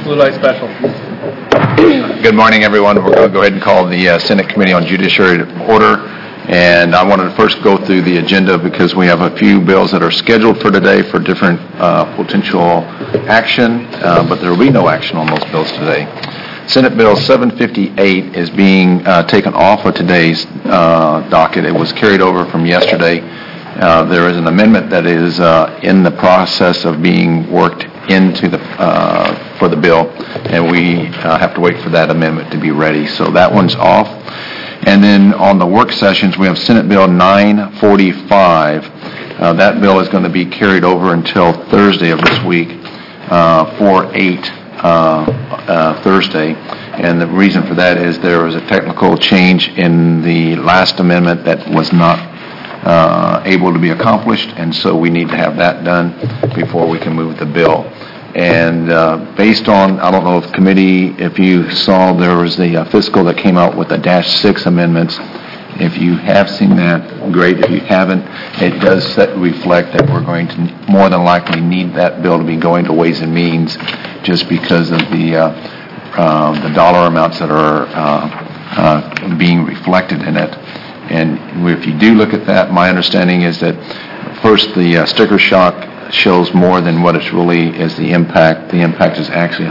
Blue light special. Good morning, everyone. We're going to go ahead and call the Senate Committee on Judiciary to order. And I wanted to first go through the agenda because we have a few bills that are scheduled for today for different potential action, but there will be no action on those bills today. Senate Bill 758 is being taken off of today's docket. It was carried over from yesterday. There is an amendment that is in the process of being worked into the for the bill, and we have to wait for that amendment to be ready. So that one's off. And then on the work sessions, we have Senate Bill 945. That bill is going to be carried over until Thursday of this week, 4/8 Thursday. And the reason for that is there was a technical change in the last amendment that was not able to be accomplished, and so we need to have that done before we can move the bill. And based on, I don't know if committee, if you saw, there was the fiscal that came out with the -6 amendments. If you have seen that, great. If you haven't, it does reflect that we're going to more than likely need that bill to be going to Ways and Means, just because of the dollar amounts that are being reflected in it. And if you do look at that, my understanding is that first the sticker shock shows more than what it really is the impact. The impact is actually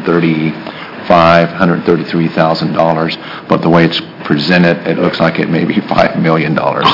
$133,000, but the way it's presented, it looks like it may be $5 million.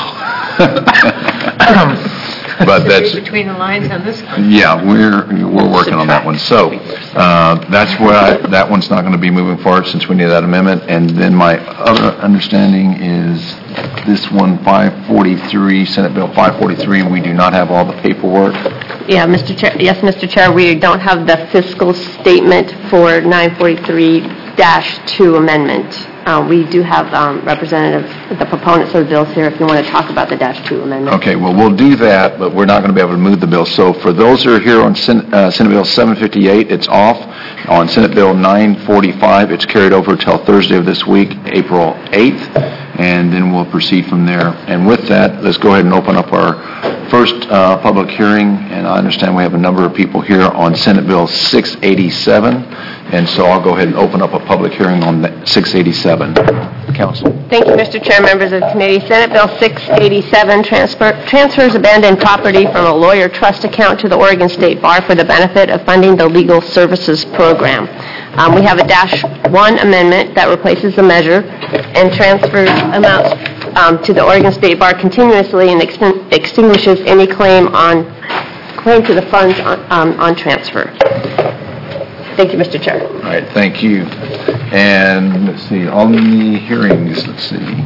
But that's between the lines on this one. Yeah, we're working on that one. So that's where that one's not going to be moving forward since we need that amendment. And then my other understanding is this one, 543, Senate Bill 543. We do not have all the paperwork. Yeah, Mr. Chair. Yes, Mr. Chair. We don't have the fiscal statement for 943-2 amendment. We do have representatives, the proponents of the bills here, if you want to talk about the -2 amendment. Okay, well, we'll do that, but we're not going to be able to move the bill. So for those who are here on Senate Bill 758, it's off. On Senate Bill 945, it's carried over until Thursday of this week, April 8th, and then we'll proceed from there. And with that, let's go ahead and open up our first public hearing, and I understand we have a number of people here on Senate Bill 687. And so I'll go ahead and open up a public hearing on 687. Council. Thank you, Mr. Chair, members of the committee. Senate Bill 687 transfers abandoned property from a lawyer trust account to the Oregon State Bar for the benefit of funding the legal services program. We have a -1 amendment that replaces the measure and transfers amounts to the Oregon State Bar continuously and extinguishes any claim to the funds on transfer. Thank you, Mr. Chair. All right, thank you. And let's see, on the hearings, let's see.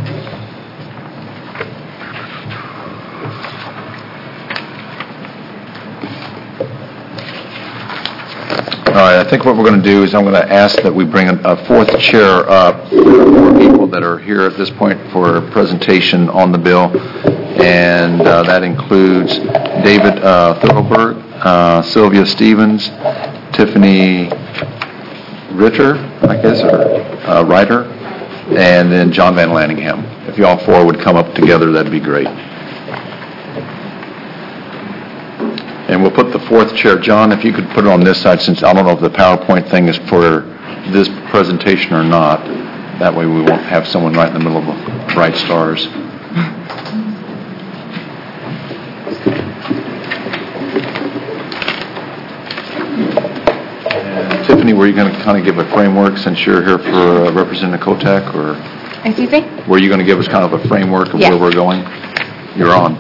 All right, I think what we're going to do is I'm going to ask that we bring a fourth chair up. There are 4 people that are here at this point for a presentation on the bill, and that includes David Thurlberg, Sylvia Stevens, Tiffany Ritter, I guess, or Ryder, and then John Van Lanningham. If you all 4 would come up together, that'd be great. And we'll put the fourth chair. John, if you could put it on this side, since I don't know if the PowerPoint thing is for this presentation or not. That way we won't have someone right in the middle of the bright stars. Tiffany, were you going to kind of give a framework since you're here for Representative Kotek, or? Excuse me? Were you going to give us kind of a framework of where we're going? You're on.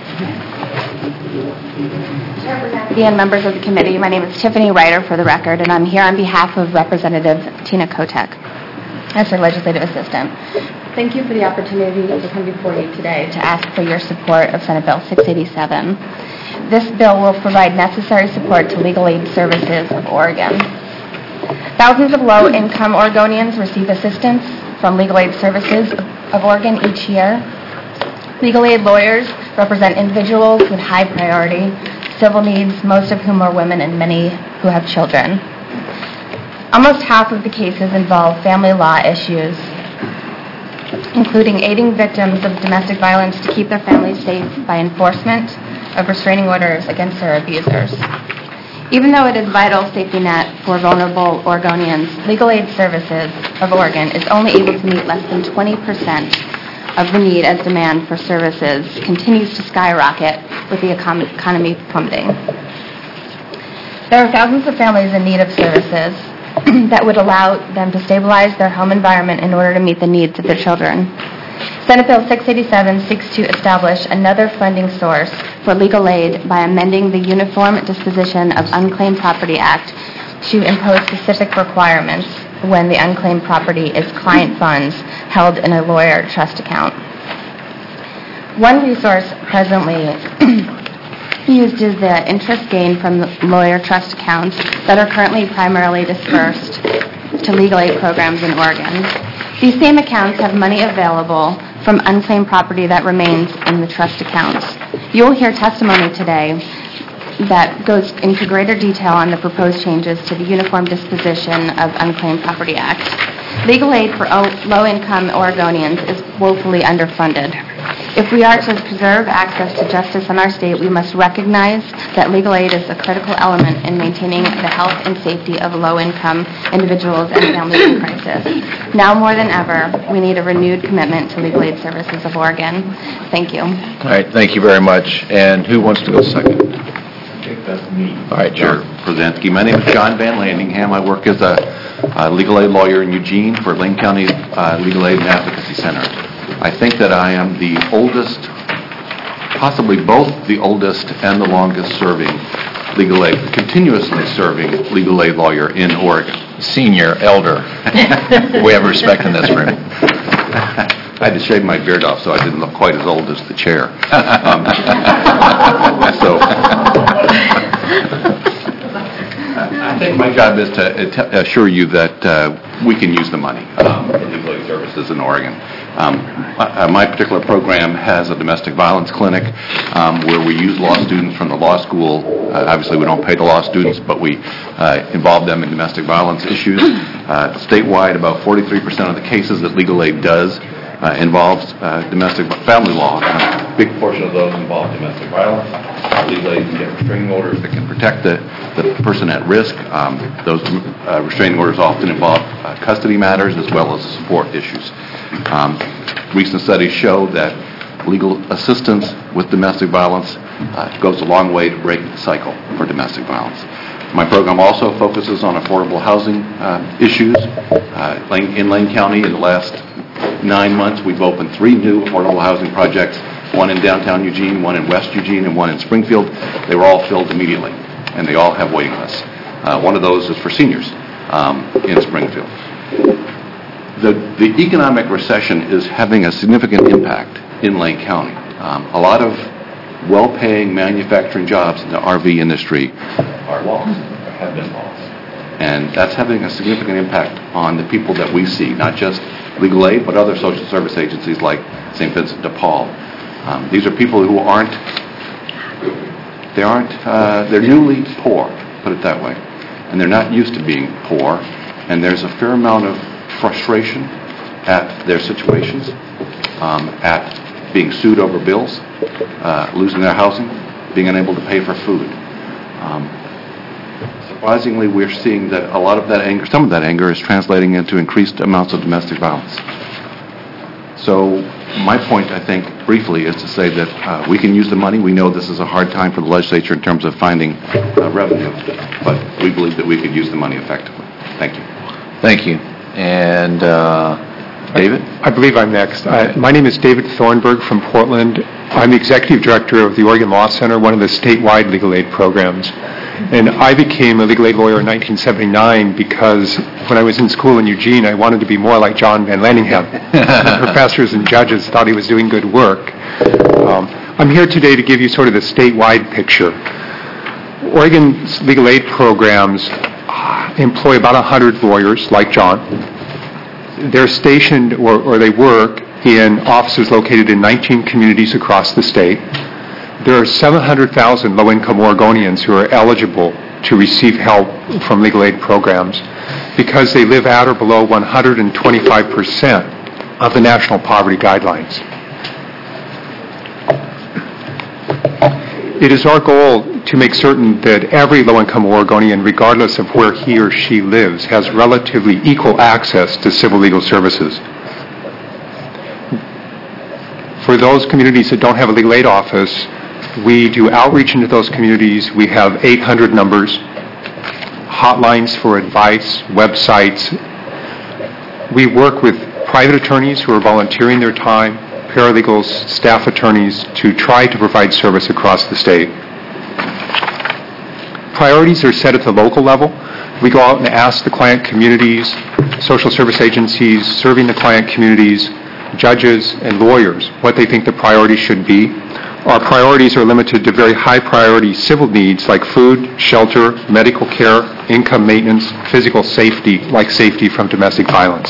And members of the committee, my name is Tiffany Ryder, for the record, and I'm here on behalf of Representative Tina Kotek as her legislative assistant. Thank you for the opportunity to come before you today to ask for your support of Senate Bill 687. This bill will provide necessary support to legal aid services of Oregon. Thousands of low-income Oregonians receive assistance from legal aid services of Oregon each year. Legal aid lawyers represent individuals with high priority civil needs, most of whom are women and many who have children. Almost half of the cases involve family law issues, including aiding victims of domestic violence to keep their families safe by enforcement of restraining orders against their abusers. Even though it is a vital safety net for vulnerable Oregonians, Legal Aid Services of Oregon is only able to meet less than 20% of the need as demand for services continues to skyrocket with the economy plummeting. There are thousands of families in need of services that would allow them to stabilize their home environment in order to meet the needs of their children. Senate Bill 687 seeks to establish another funding source for legal aid by amending the Uniform Disposition of Unclaimed Property Act to impose specific requirements when the unclaimed property is client funds held in a lawyer trust account. One resource presently used is the interest gained from the lawyer trust accounts that are currently primarily dispersed to legal aid programs in Oregon. These same accounts have money available from unclaimed property that remains in the trust accounts. You will hear testimony today that goes into greater detail on the proposed changes to the Uniform Disposition of Unclaimed Property Act. Legal aid for low-income Oregonians is woefully underfunded. If we are to preserve access to justice in our state, we must recognize that legal aid is a critical element in maintaining the health and safety of low-income individuals and families in crisis. Now more than ever, we need a renewed commitment to Legal Aid Services of Oregon. Thank you. All right, thank you very much. And who wants to go second? I think that's me. All right, John. Presensky. My name is John Van Landingham. I work as a legal aid lawyer in Eugene for Lane County Legal Aid and Advocacy Center. I think that I am the oldest, possibly both the oldest and the longest serving legal aid, continuously serving legal aid lawyer in Oregon. Senior, elder. We have respect in this room. I had to shave my beard off so I didn't look quite as old as the chair. I think my job is to assure you that we can use the money for legal aid services in Oregon. My particular program has a domestic violence clinic where we use law students from the law school. Obviously, we don't pay the law students, but we involve them in domestic violence issues. Statewide, about 43% of the cases that legal aid does involves domestic family law. A big portion of those involve domestic violence. Legal aid can get restraining orders that can protect the person at risk. Those restraining orders often involve custody matters as well as support issues. Recent studies show that legal assistance with domestic violence goes a long way to break the cycle for domestic violence. My program also focuses on affordable housing issues. In Lane County, in the last 9 months, we've opened 3 new affordable housing projects, one in downtown Eugene, one in West Eugene, and one in Springfield. They were all filled immediately, and they all have waiting lists. One of those is for seniors in Springfield. The economic recession is having a significant impact in Lane County. A lot of well-paying manufacturing jobs in the RV industry are lost, or have been lost. And that's having a significant impact on the people that we see, not just legal aid, but other social service agencies like St. Vincent de Paul. These are people who they're newly poor, put it that way. And they're not used to being poor. And there's a fair amount of frustration at their situations, at being sued over bills, losing their housing, being unable to pay for food. Surprisingly, we're seeing that a lot of that anger, some of that anger is translating into increased amounts of domestic violence. So my point, I think, briefly, is to say that we can use the money. We know this is a hard time for the legislature in terms of finding revenue, but we believe that we could use the money effectively. Thank you. Thank you. And David? I believe I'm next. My name is David Thornburg from Portland. I'm the executive director of the Oregon Law Center, one of the statewide legal aid programs. And I became a legal aid lawyer in 1979 because when I was in school in Eugene, I wanted to be more like John Van Landingham. The professors and judges thought he was doing good work. I'm here today to give you sort of the statewide picture. Oregon's legal aid programs employ about 100 lawyers like John. They're stationed or they work in offices located in 19 communities across the state. There are 700,000 low-income Oregonians who are eligible to receive help from legal aid programs because they live at or below 125% of the national poverty guidelines. It is our goal to make certain that every low-income Oregonian, regardless of where he or she lives, has relatively equal access to civil legal services. For those communities that don't have a legal aid office, we do outreach into those communities. We have 800 numbers, hotlines for advice, websites. We work with private attorneys who are volunteering their time, paralegals, staff attorneys, to try to provide service across the state. Priorities are set at the local level. We go out and ask the client communities, social service agencies serving the client communities, judges, and lawyers what they think the priorities should be. Our priorities are limited to very high priority civil needs like food, shelter, medical care, income maintenance, physical safety, like safety from domestic violence.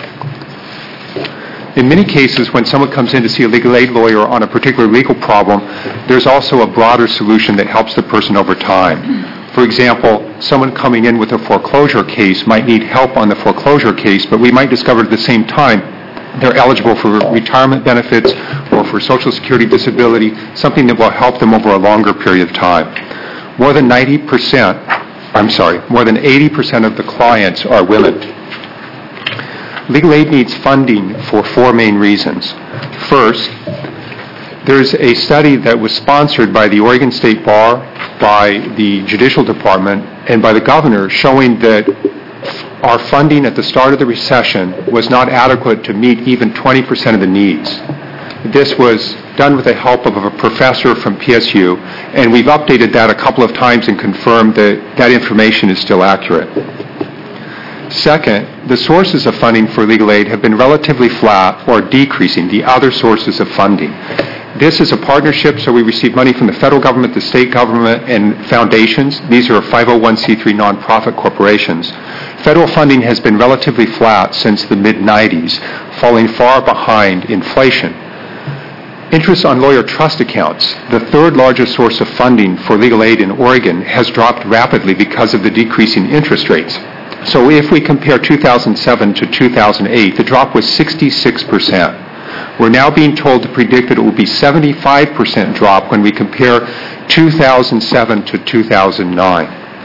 In many cases, when someone comes in to see a legal aid lawyer on a particular legal problem, there's also a broader solution that helps the person over time. For example, someone coming in with a foreclosure case might need help on the foreclosure case, but we might discover at the same time they're eligible for retirement benefits or for Social Security disability, something that will help them over a longer period of time. More than 80% of the clients are women. Legal aid needs funding for four main reasons. First, there's a study that was sponsored by the Oregon State Bar, by the Judicial Department, and by the governor showing that our funding at the start of the recession was not adequate to meet even 20% of the needs. This was done with the help of a professor from PSU, and we've updated that a couple of times and confirmed that that information is still accurate. Second, the sources of funding for legal aid have been relatively flat or decreasing, the other sources of funding. This is a partnership, so we receive money from the federal government, the state government, and foundations. These are 501c3 nonprofit corporations. Federal funding has been relatively flat since the mid-90s, falling far behind inflation. Interest on lawyer trust accounts, the third largest source of funding for legal aid in Oregon, has dropped rapidly because of the decreasing interest rates. So if we compare 2007 to 2008, the drop was 66%. We're now being told to predict that it will be 75% drop when we compare 2007 to 2009.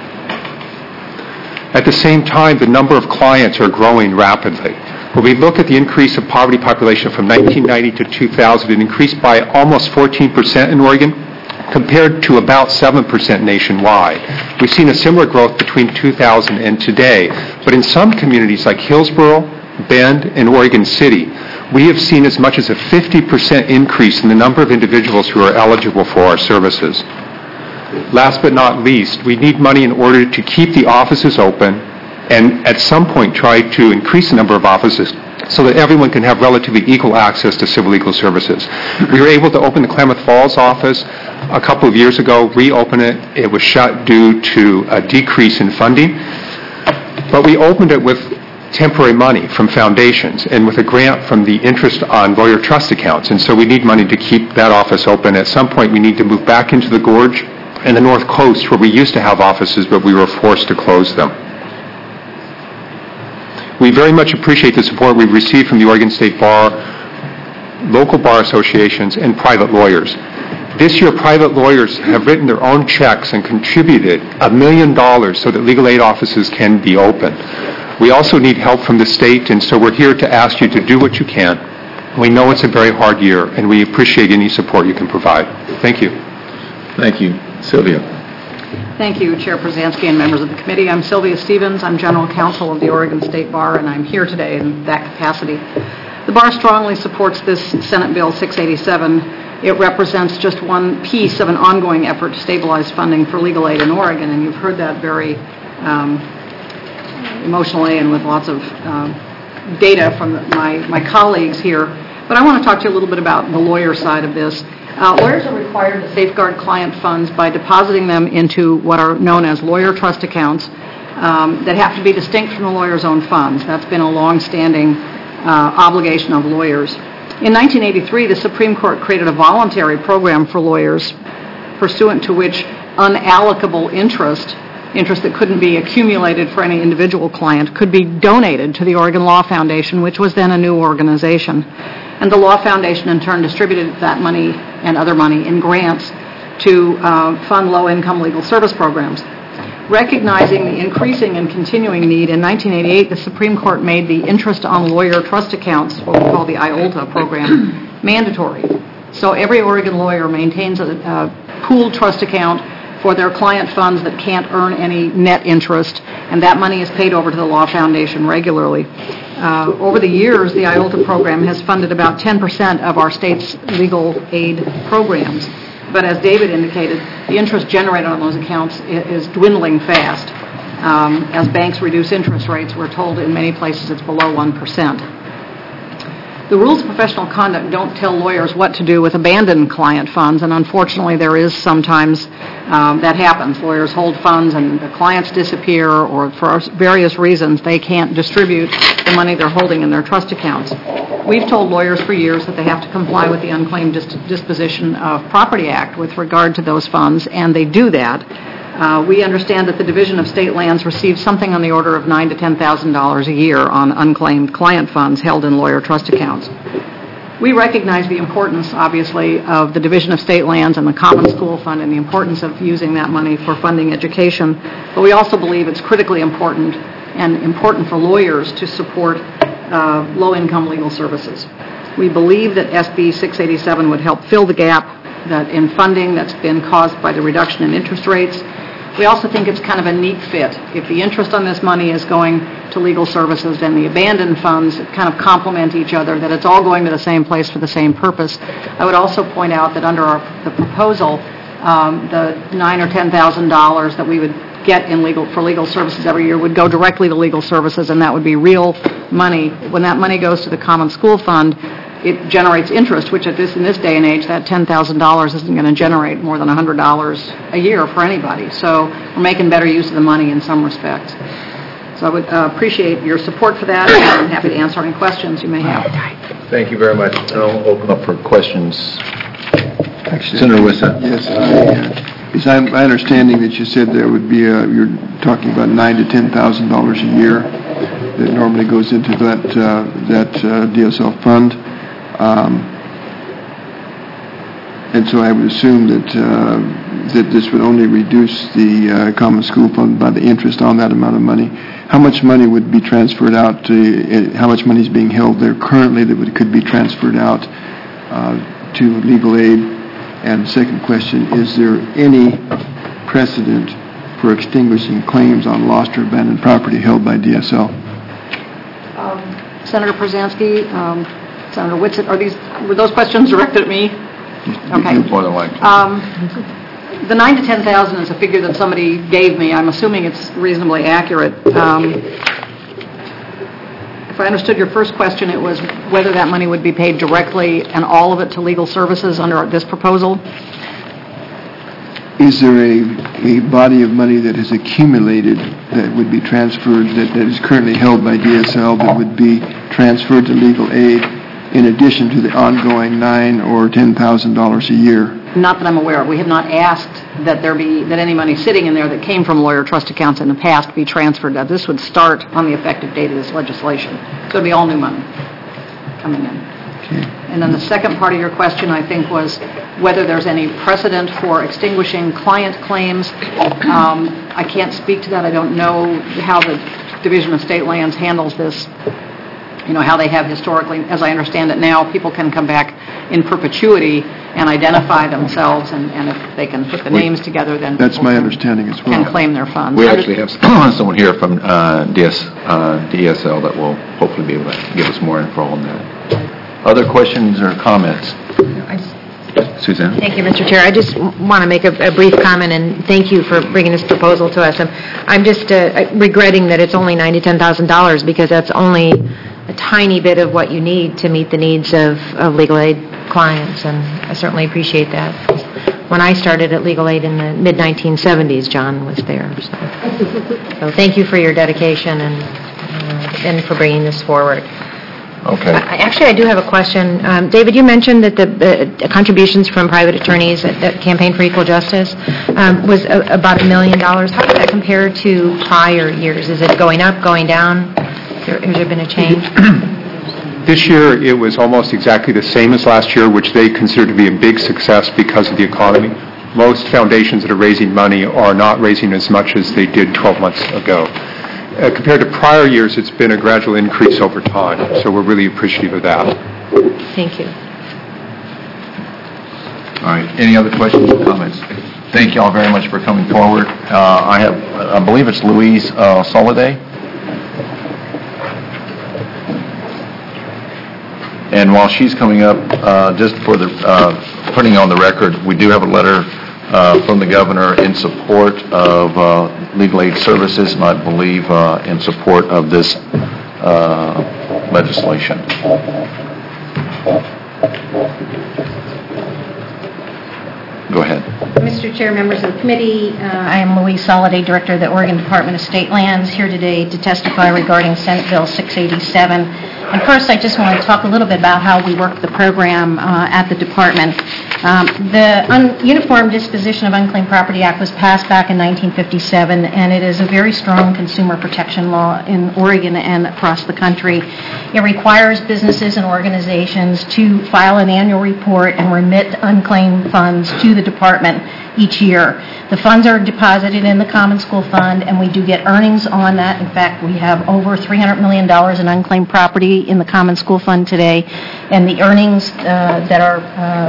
At the same time, the number of clients are growing rapidly. When we look at the increase of poverty population from 1990 to 2000, it increased by almost 14% in Oregon, compared to about 7% nationwide. We've seen a similar growth between 2000 and today, but in some communities like Hillsborough, Bend, and Oregon City, we have seen as much as a 50% increase in the number of individuals who are eligible for our services. Last but not least, we need money in order to keep the offices open and at some point try to increase the number of offices so that everyone can have relatively equal access to civil legal services. We were able to open the Klamath Falls office a couple of years ago, reopen it. It was shut due to a decrease in funding, but we opened it with temporary money from foundations and with a grant from the interest on lawyer trust accounts, and so we need money to keep that office open. At some point we need to move back into the Gorge and the North Coast where we used to have offices, but we were forced to close them. We very much appreciate the support we've received from the Oregon State Bar, local bar associations, and private lawyers. This year, private lawyers have written their own checks and contributed $1 million so that legal aid offices can be open. We also need help from the state, and so we're here to ask you to do what you can. We know it's a very hard year, and we appreciate any support you can provide. Thank you. Thank you. Sylvia. Thank you, Chair Przansky and members of the committee. I'm Sylvia Stevens. I'm General Counsel of the Oregon State Bar, and I'm here today in that capacity. The Bar strongly supports this Senate Bill 687. It represents just one piece of an ongoing effort to stabilize funding for legal aid in Oregon, and you've heard that very emotionally and with lots of data from my colleagues here. But I want to talk to you a little bit about the lawyer side of this. Lawyers are required to safeguard client funds by depositing them into what are known as lawyer trust accounts that have to be distinct from the lawyer's own funds. That's been a long-standing obligation of lawyers. In 1983, the Supreme Court created a voluntary program for lawyers pursuant to which unallocable interest that couldn't be accumulated for any individual client could be donated to the Oregon Law Foundation, which was then a new organization. And the Law Foundation in turn distributed that money and other money in grants to fund low-income legal service programs. Recognizing the increasing and continuing need, in 1988, the Supreme Court made the interest on lawyer trust accounts, what we call the IOLTA program, mandatory. So every Oregon lawyer maintains a pooled trust account for their client funds that can't earn any net interest, and that money is paid over to the Law Foundation regularly. Over the years, the IOLTA program has funded about 10% of our state's legal aid programs. But as David indicated, the interest generated on those accounts is dwindling fast. As banks reduce interest rates, we're told in many places it's below 1%. The rules of professional conduct don't tell lawyers what to do with abandoned client funds, and unfortunately there is sometimes that happens. Lawyers hold funds and the clients disappear, or for various reasons they can't distribute the money they're holding in their trust accounts. We've told lawyers for years that they have to comply with the Unclaimed Disposition of Property Act with regard to those funds, and they do that. We understand that the Division of State Lands receives something on the order of $9,000 to $10,000 a year on unclaimed client funds held in lawyer trust accounts. We recognize the importance, obviously, of the Division of State Lands and the Common School Fund and the importance of using that money for funding education, but we also believe it's critically important and important for lawyers to support low-income legal services. We believe that SB 687 would help fill the gap that in funding that's been caused by the reduction in interest rates. We also think it's kind of a neat fit. If the interest on this money is going to legal services and the abandoned funds kind of complement each other, that it's all going to the same place for the same purpose. I would also point out that under the proposal, the $9,000 or $10,000 that we would get for legal services every year would go directly to legal services, and that would be real money. When that money goes to the Common School Fund, it generates interest, which in this day and age, that $10,000 isn't going to generate more than $100 a year for anybody. So we're making better use of the money in some respects. So I would appreciate your support for that, and I'm happy to answer any questions you may have. Thank you very much. I'll open up for questions. Senator Wissa. Yes, it's my understanding that you said there would be you're talking about $9,000 to $10,000 a year that normally goes into that DSL fund. And so I would assume that this would only reduce the Common School Fund by the interest on that amount of money. How much money would be transferred out how much money is being held there currently that could be transferred out to legal aid? And the second question, is there any precedent for extinguishing claims on lost or abandoned property held by DSL? Senator Przansky, Senator Whitsitt, were those questions directed at me? Okay. The $9,000 to $10,000 is a figure that somebody gave me. I'm assuming it's reasonably accurate. If I understood your first question, it was whether that money would be paid directly and all of it to legal services under this proposal. Is there a body of money that has accumulated that would be transferred, that is currently held by DSL, that would be transferred to legal aid in addition to the ongoing $9,000 or $10,000 a year? Not that I'm aware of. We have not asked that any money sitting in there that came from lawyer trust accounts in the past be transferred. Now, this would start on the effective date of this legislation. So it would be all new money coming in. Okay. And then the second part of your question, I think, was whether there's any precedent for extinguishing client claims. I can't speak to that. I don't know how the Division of State Lands handles this. You know, how they have historically, as I understand it now, people can come back in perpetuity and identify themselves, and if they can put the names together, then that's my understanding as well. Can claim their funds. We actually have someone here from DSL that will hopefully be able to give us more info on that. Other questions or comments? Suzanne? Thank you, Mr. Chair. I just want to make a brief comment, and thank you for bringing this proposal to us. I'm just regretting that it's only $9,000 to $10,000, because that's only a tiny bit of what you need to meet the needs of legal aid clients, and I certainly appreciate that. When I started at Legal Aid in the mid-1970s, John was there. So thank you for your dedication and for bringing this forward. Okay. Actually, I do have a question. David, you mentioned that the contributions from private attorneys at Campaign for Equal Justice was about $1 million. How does that compare to prior years? Is it going up, going down? Has there been a change? This year, it was almost exactly the same as last year, which they consider to be a big success because of the economy. most foundations that are raising money are not raising as much as they did 12 months ago. Compared to prior years, it's been a gradual increase over time, so we're really appreciative of that. Thank you. All right, any other questions or comments? Thank you all very much for coming forward. I believe it's Louise Soliday. And while she's coming up, just for the putting on the record, we do have a letter from the governor in support of legal aid services, and I believe in support of this legislation. Go ahead. Mr. Chair, members of the committee, I am Louise Soliday, Director of the Oregon Department of State Lands, here today to testify regarding Senate Bill 687. And first, I just want to talk a little bit about how we work the program at the department. The Uniform Disposition of Unclaimed Property Act was passed back in 1957, and it is a very strong consumer protection law in Oregon and across the country. It requires businesses and organizations to file an annual report and remit unclaimed funds to the department each year. The funds are deposited in the Common School Fund, and we do get earnings on that. In fact, we have over $300 million in unclaimed property in the Common School Fund today, and the earnings that are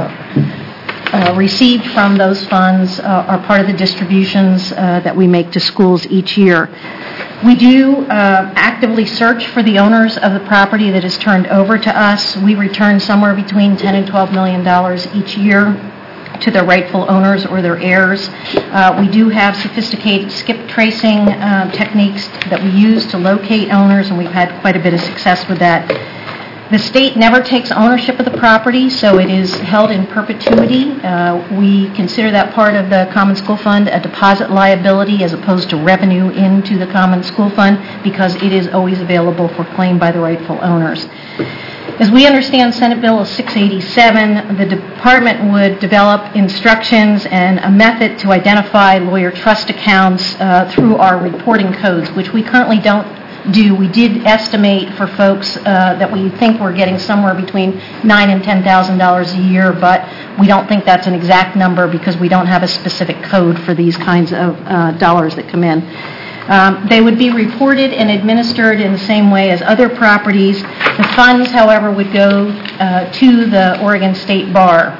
received from those funds are part of the distributions that we make to schools each year. We do actively search for the owners of the property that is turned over to us. We return somewhere between $10 and $12 million each year to their rightful owners or their heirs. We do have sophisticated skip tracing techniques that we use to locate owners, and we've had quite a bit of success with that. The state never takes ownership of the property, so it is held in perpetuity. We consider that part of the Common School Fund a deposit liability as opposed to revenue into the Common School Fund because it is always available for claim by the rightful owners. As we understand Senate Bill 687, the department would develop instructions and a method to identify lawyer trust accounts through our reporting codes, which we currently don't do. We did estimate for folks that we think we're getting somewhere between $9,000 and $10,000 a year, but we don't think that's an exact number because we don't have a specific code for these kinds of dollars that come in. They would be reported and administered in the same way as other properties. The funds, however, would go to the Oregon State Bar.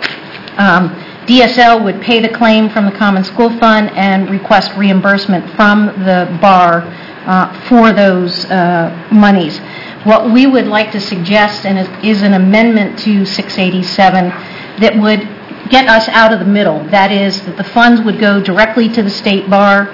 DSL would pay the claim from the Common School Fund and request reimbursement from the bar for those monies. What we would like to suggest is an amendment to 687 that would get us out of the middle. That is, that the funds would go directly to the State Bar.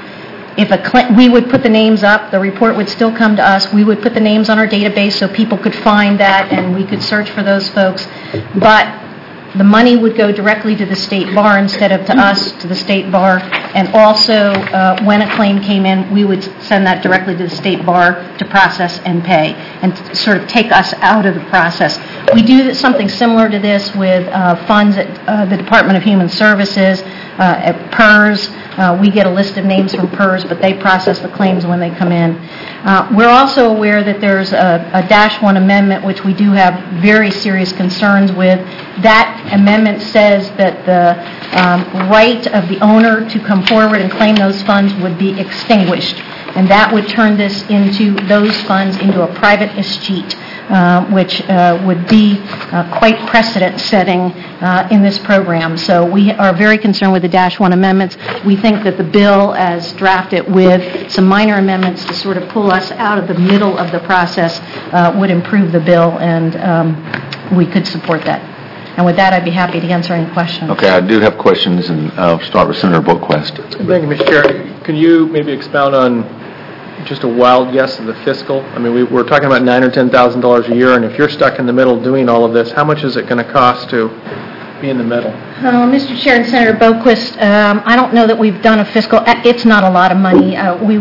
We would put the names up, the report would still come to us, we would put the names on our database so people could find that and we could search for those folks, but the money would go directly to the State Bar instead of to us, to the State Bar, and also when a claim came in, we would send that directly to the State Bar to process and pay and sort of take us out of the process. We do something similar to this with funds at the Department of Human Services, at PERS. We get a list of names from PERS, but they process the claims when they come in. We're also aware that there's a -1 amendment, which we do have very serious concerns with. That amendment says that the right of the owner to come forward and claim those funds would be extinguished, and that would turn those funds into a private escheat, which would be quite precedent-setting in this program. So we are very concerned with the -1 amendments. We think that the bill, as drafted with some minor amendments to sort of pull us out of the middle of the process, would improve the bill, and we could support that. And with that, I'd be happy to answer any questions. Okay, I do have questions, and I'll start with Senator Boquist. Thank you, Mr. Chair. Can you maybe expound on just a wild guess of the fiscal? I mean, we're talking about $9,000 or $10,000 a year, and if you're stuck in the middle doing all of this, how much is it going to cost to be in the middle? Mr. Chair and Senator Boquist, I don't know that we've done a fiscal. It's not a lot of money.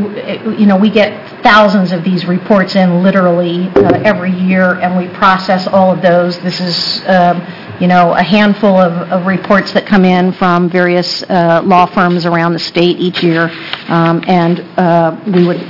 We get thousands of these reports in literally every year, and we process all of those. This is a handful of reports that come in from various law firms around the state each year, and we would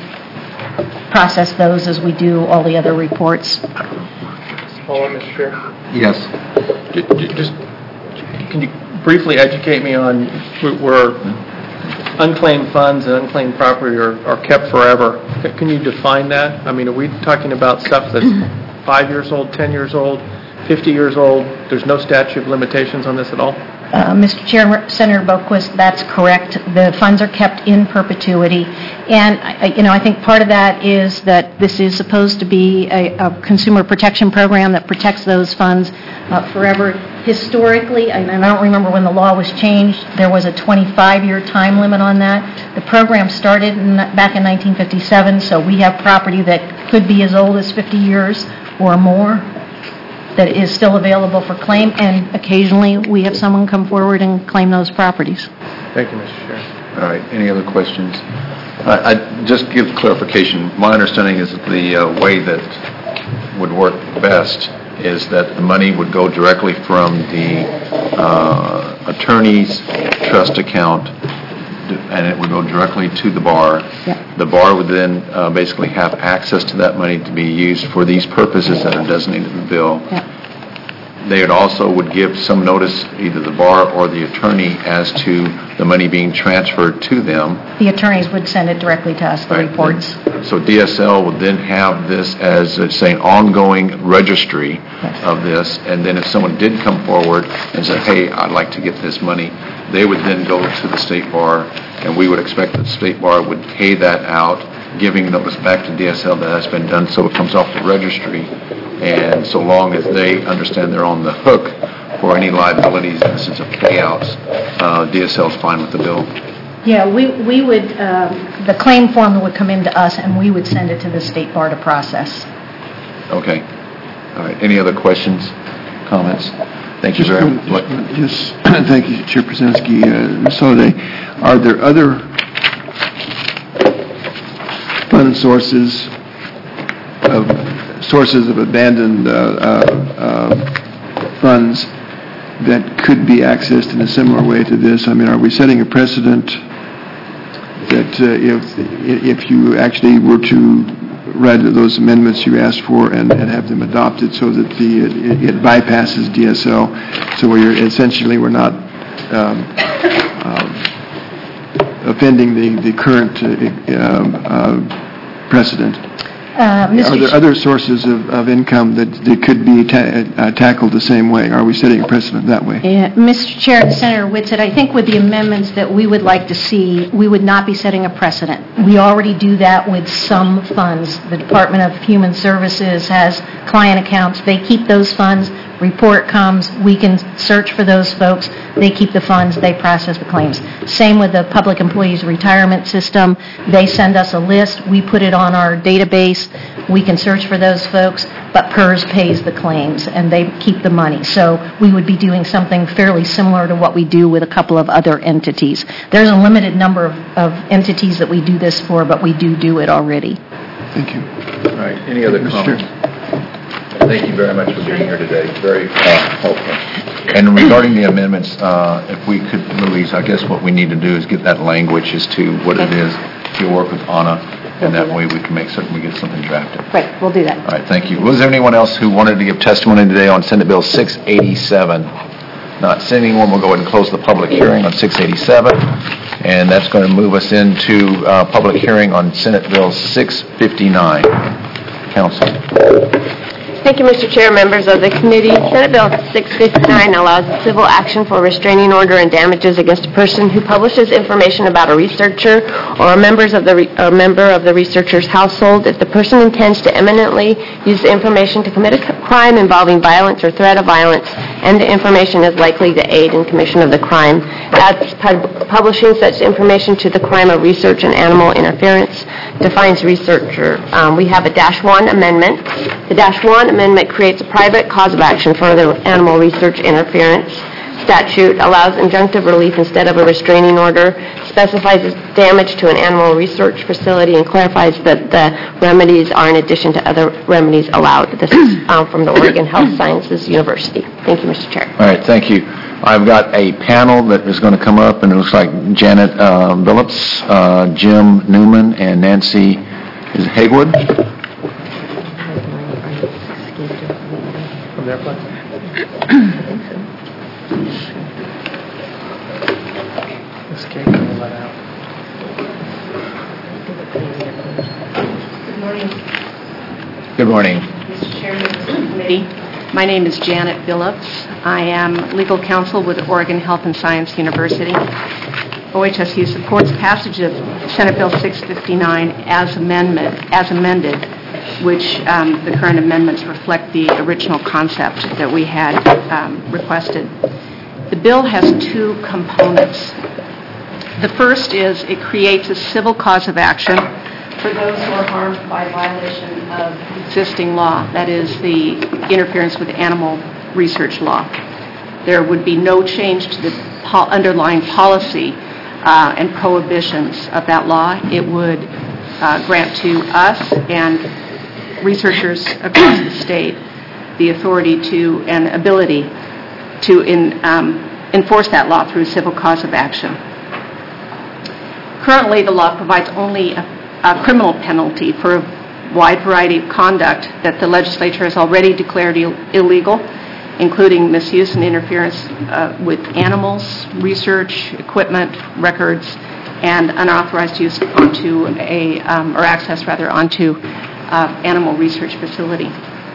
process those as we do all the other reports. Follow up, Mr. Chair? Yes. Just, can you briefly educate me on where unclaimed funds and unclaimed property are kept forever? Can you define that? I mean, are we talking about stuff that's 5 years old, 10 years old, 50 years old? There's no statute of limitations on this at all? Mr. Chair, Senator Boquist, that's correct. The funds are kept in perpetuity. And, I think part of that is that this is supposed to be a consumer protection program that protects those funds forever. Historically, and I don't remember when the law was changed, there was a 25-year time limit on that. The program started back in 1957, so we have property that could be as old as 50 years or more that is still available for claim, and occasionally we have someone come forward and claim those properties. Thank you, Mr. Chair. All right, any other questions? I just give clarification. My understanding is that the way that would work best is that the money would go directly from the attorney's trust account, and it would go directly to the bar. Yep. The bar would then basically have access to that money to be used for these purposes that are designated in the bill. Yep. They would give some notice, either the bar or the attorney, as to the money being transferred to them. The attorneys would send it directly to us, the Right. reports. So DSL would then have this as, say, an ongoing registry Yes. of this, and then if someone did come forward and say, hey, I'd like to get this money, they would then go to the state bar, and we would expect that the state bar would pay that out, giving notice back to DSL that has been done, so it comes off the registry. And so long as they understand they're on the hook for any liabilities in the sense of payouts, DSL is fine with the bill. Yeah, we would, the claim form would come into us, and we would send it to the state bar to process. Okay. All right. Any other questions, comments? Thank you very much. Yes, thank you, Chair Prasensky. Soliday, are there other fund sources of abandoned funds that could be accessed in a similar way to this? I mean, are we setting a precedent that if you actually were to write those amendments you asked for and have them adopted so that it bypasses DSL, so we're not offending the current precedent? Are there other sources of income that could be tackled the same way? Are we setting a precedent that way? Mr. Chair, Senator Whitsett, I think with the amendments that we would like to see, we would not be setting a precedent. We already do that with some funds. The Department of Human Services has client accounts. They keep those funds. Report comes, we can search for those folks. They keep the funds. They process the claims. Same with the Public Employees Retirement System. They send us a list. We put it on our database. We can search for those folks, but PERS pays the claims, and they keep the money. So we would be doing something fairly similar to what we do with a couple of other entities. There's a limited number of entities that we do this for, but we do it already. Thank you. All right. Any other comments? Thank you very much for being here today. Very helpful. And regarding the amendments, if we could, Louise, I guess what we need to do is get that language as to what it is. You'll work with Anna, and that way we can make certain we get something drafted. Right, we'll do that. All right, thank you. Was there anyone else who wanted to give testimony today on Senate Bill 687? Not seeing anyone, we'll go ahead and close the public hearing on 687. And that's going to move us into public hearing on Senate Bill 659. Council. Thank you, Mr. Chair, members of the committee. Senate Bill 659 allows civil action for restraining order and damages against a person who publishes information about a researcher or a member of the researcher's household if the person intends to eminently use the information to commit a crime involving violence or threat of violence, and the information is likely to aid in commission of the crime. That's publishing such information to the crime of research and animal interference defines researcher. We have a -1 amendment. The -1 amendment creates a private cause of action for the animal research interference. Statute allows injunctive relief instead of a restraining order, specifies damage to an animal research facility, and clarifies that the remedies are in addition to other remedies allowed. This is from the Oregon Health Sciences University. Thank you, Mr. Chair. All right, thank you. I've got a panel that is going to come up, and it looks like Janet Billups, Jim Newman, and Nancy Haywood. From their place? Okay, can we let out? Good morning, Good morning. Mr. Chairman of the committee. My name is Janet Phillips. I am legal counsel with Oregon Health and Science University. OHSU supports passage of Senate Bill 659 as amended, which the current amendments reflect the original concept that we had requested. The bill has two components. The first is it creates a civil cause of action for those who are harmed by violation of existing law, that is the interference with animal research law. There would be no change to the underlying policy and prohibitions of that law. It would grant to us and researchers across the state the authority to and ability to enforce that law through civil cause of action. Currently, the law provides only a criminal penalty for a wide variety of conduct that the legislature has already declared illegal, including misuse and interference with animals, research, equipment, records, and unauthorized use onto or access onto animal research facility.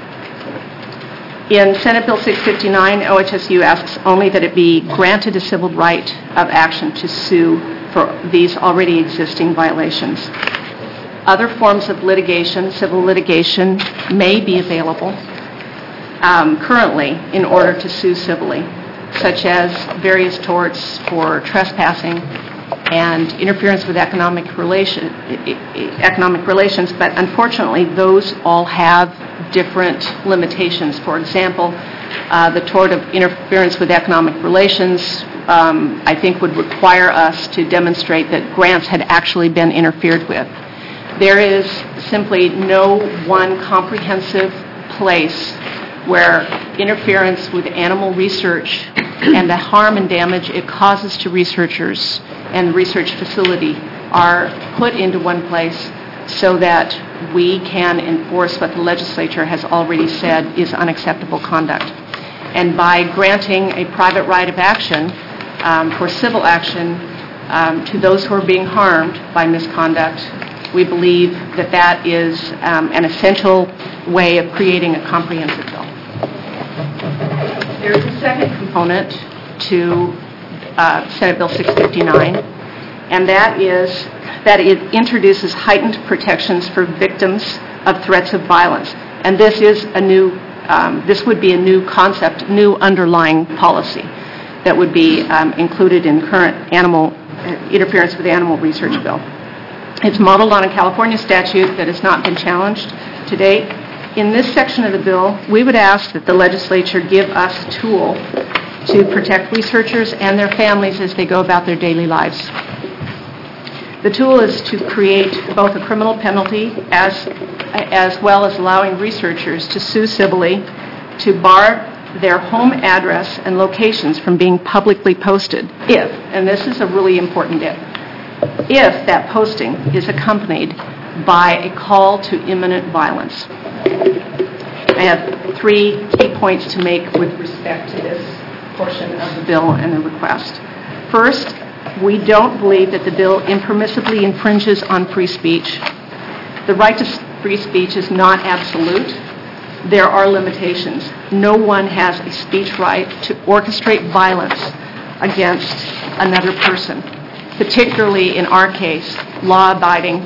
In Senate Bill 659, OHSU asks only that it be granted a civil right of action to sue for these already existing violations. Other forms of litigation, civil litigation, may be available currently in order to sue civilly, such as various torts for trespassing and interference with economic relations, but unfortunately those all have different limitations. For example, the tort of interference with economic relations, I think, would require us to demonstrate that grants had actually been interfered with. There is simply no one comprehensive place where interference with animal research and the harm and damage it causes to researchers and the research facility are put into one place so that we can enforce what the legislature has already said is unacceptable conduct. And by granting a private right of action for civil action to those who are being harmed by misconduct, we believe that that is an essential way of creating a comprehensive bill. There is a second component to Senate Bill 659, and that is that it introduces heightened protections for victims of threats of violence. And this is this would be a new concept, new underlying policy that would be included in current interference with animal research bill. It's modeled on a California statute that has not been challenged to date. In this section of the bill, we would ask that the legislature give us a tool to protect researchers and their families as they go about their daily lives. The tool is to create both a criminal penalty as well as allowing researchers to sue civilly to bar their home address and locations from being publicly posted if, and this is a really important if that posting is accompanied by a call to imminent violence. I have three key points to make with respect to this portion of the bill and the request. First, we don't believe that the bill impermissibly infringes on free speech. The right to free speech is not absolute. There are limitations. No one has a speech right to orchestrate violence against another person, particularly in our case, law-abiding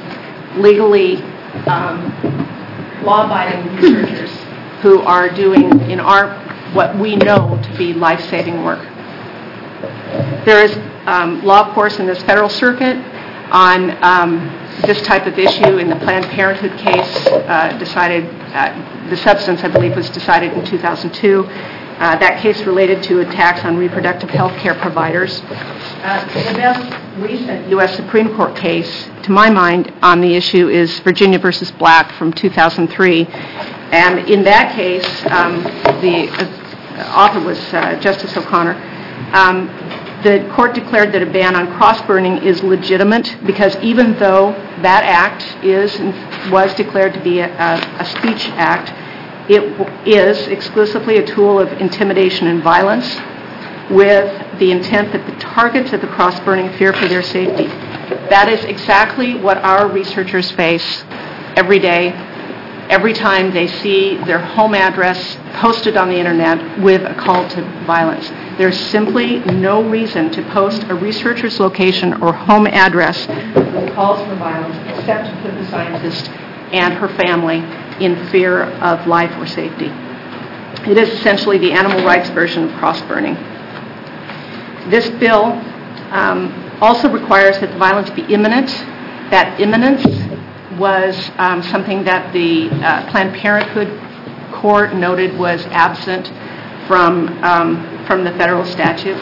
researchers who are doing what we know to be life-saving work. There is law, of course, in this federal circuit on this type of issue. In the Planned Parenthood case, the substance, I believe, was decided in 2002. That case related to attacks on reproductive health care providers. The best recent U.S. Supreme Court case, to my mind, on the issue is Virginia versus Black from 2003. And in that case, the author was Justice O'Connor. The court declared that a ban on cross-burning is legitimate because even though that act was declared to be a speech act, it is exclusively a tool of intimidation and violence with the intent that the targets of the cross-burning fear for their safety. That is exactly what our researchers face every day, every time they see their home address posted on the internet with a call to violence. There's simply no reason to post a researcher's location or home address with calls for violence except to put the scientist and her family in fear of life or safety. It is essentially the animal rights version of cross-burning. This bill also requires that the violence be imminent. That imminence was something that the Planned Parenthood court noted was absent from the federal statute.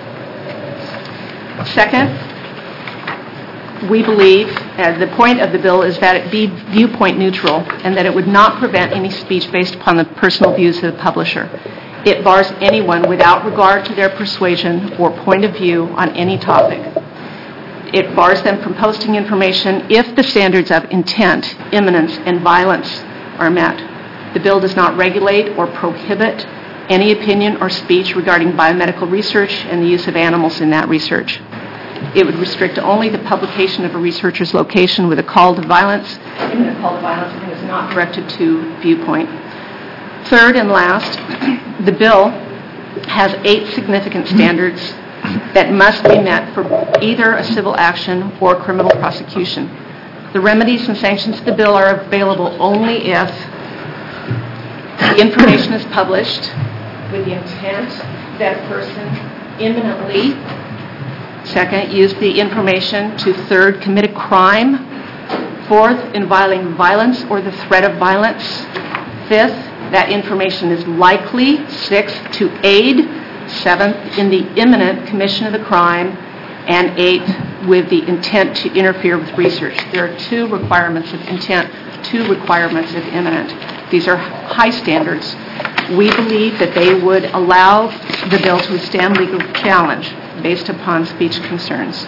Second, we believe the point of the bill is that it be viewpoint neutral and that it would not prevent any speech based upon the personal views of the publisher. It bars anyone without regard to their persuasion or point of view on any topic. It bars them from posting information if the standards of intent, imminence, and violence are met. The bill does not regulate or prohibit any opinion or speech regarding biomedical research and the use of animals in that research. It would restrict only the publication of a researcher's location with a call to violence, even a call to violence that is not directed to viewpoint. Third and last, the bill has 8 significant standards that must be met for either a civil action or criminal prosecution. The remedies and sanctions of the bill are available only if the information is published with the intent that a person imminently, second, use the information to, third, commit a crime, fourth, involving violence or the threat of violence, fifth, that information is likely, sixth, to aid, seventh, in the imminent commission of the crime, and eighth, with the intent to interfere with research. There are 2 requirements of intent, 2 requirements of imminent. These are high standards. We believe that they would allow the bill to withstand legal challenge based upon speech concerns.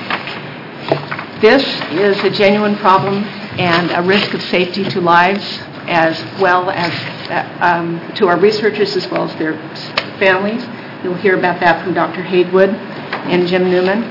This is a genuine problem and a risk of safety to lives as well as to our researchers as well as their families. You'll hear about that from Dr. Haywood and Jim Newman.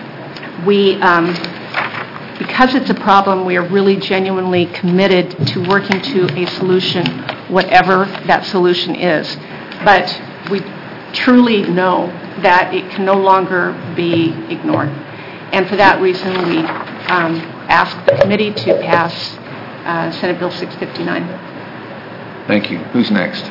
Because it's a problem, we are really genuinely committed to working to a solution, whatever that solution is. But we truly know that it can no longer be ignored. And for that reason, we ask the committee to pass Senate Bill 659. Thank you. Who's next?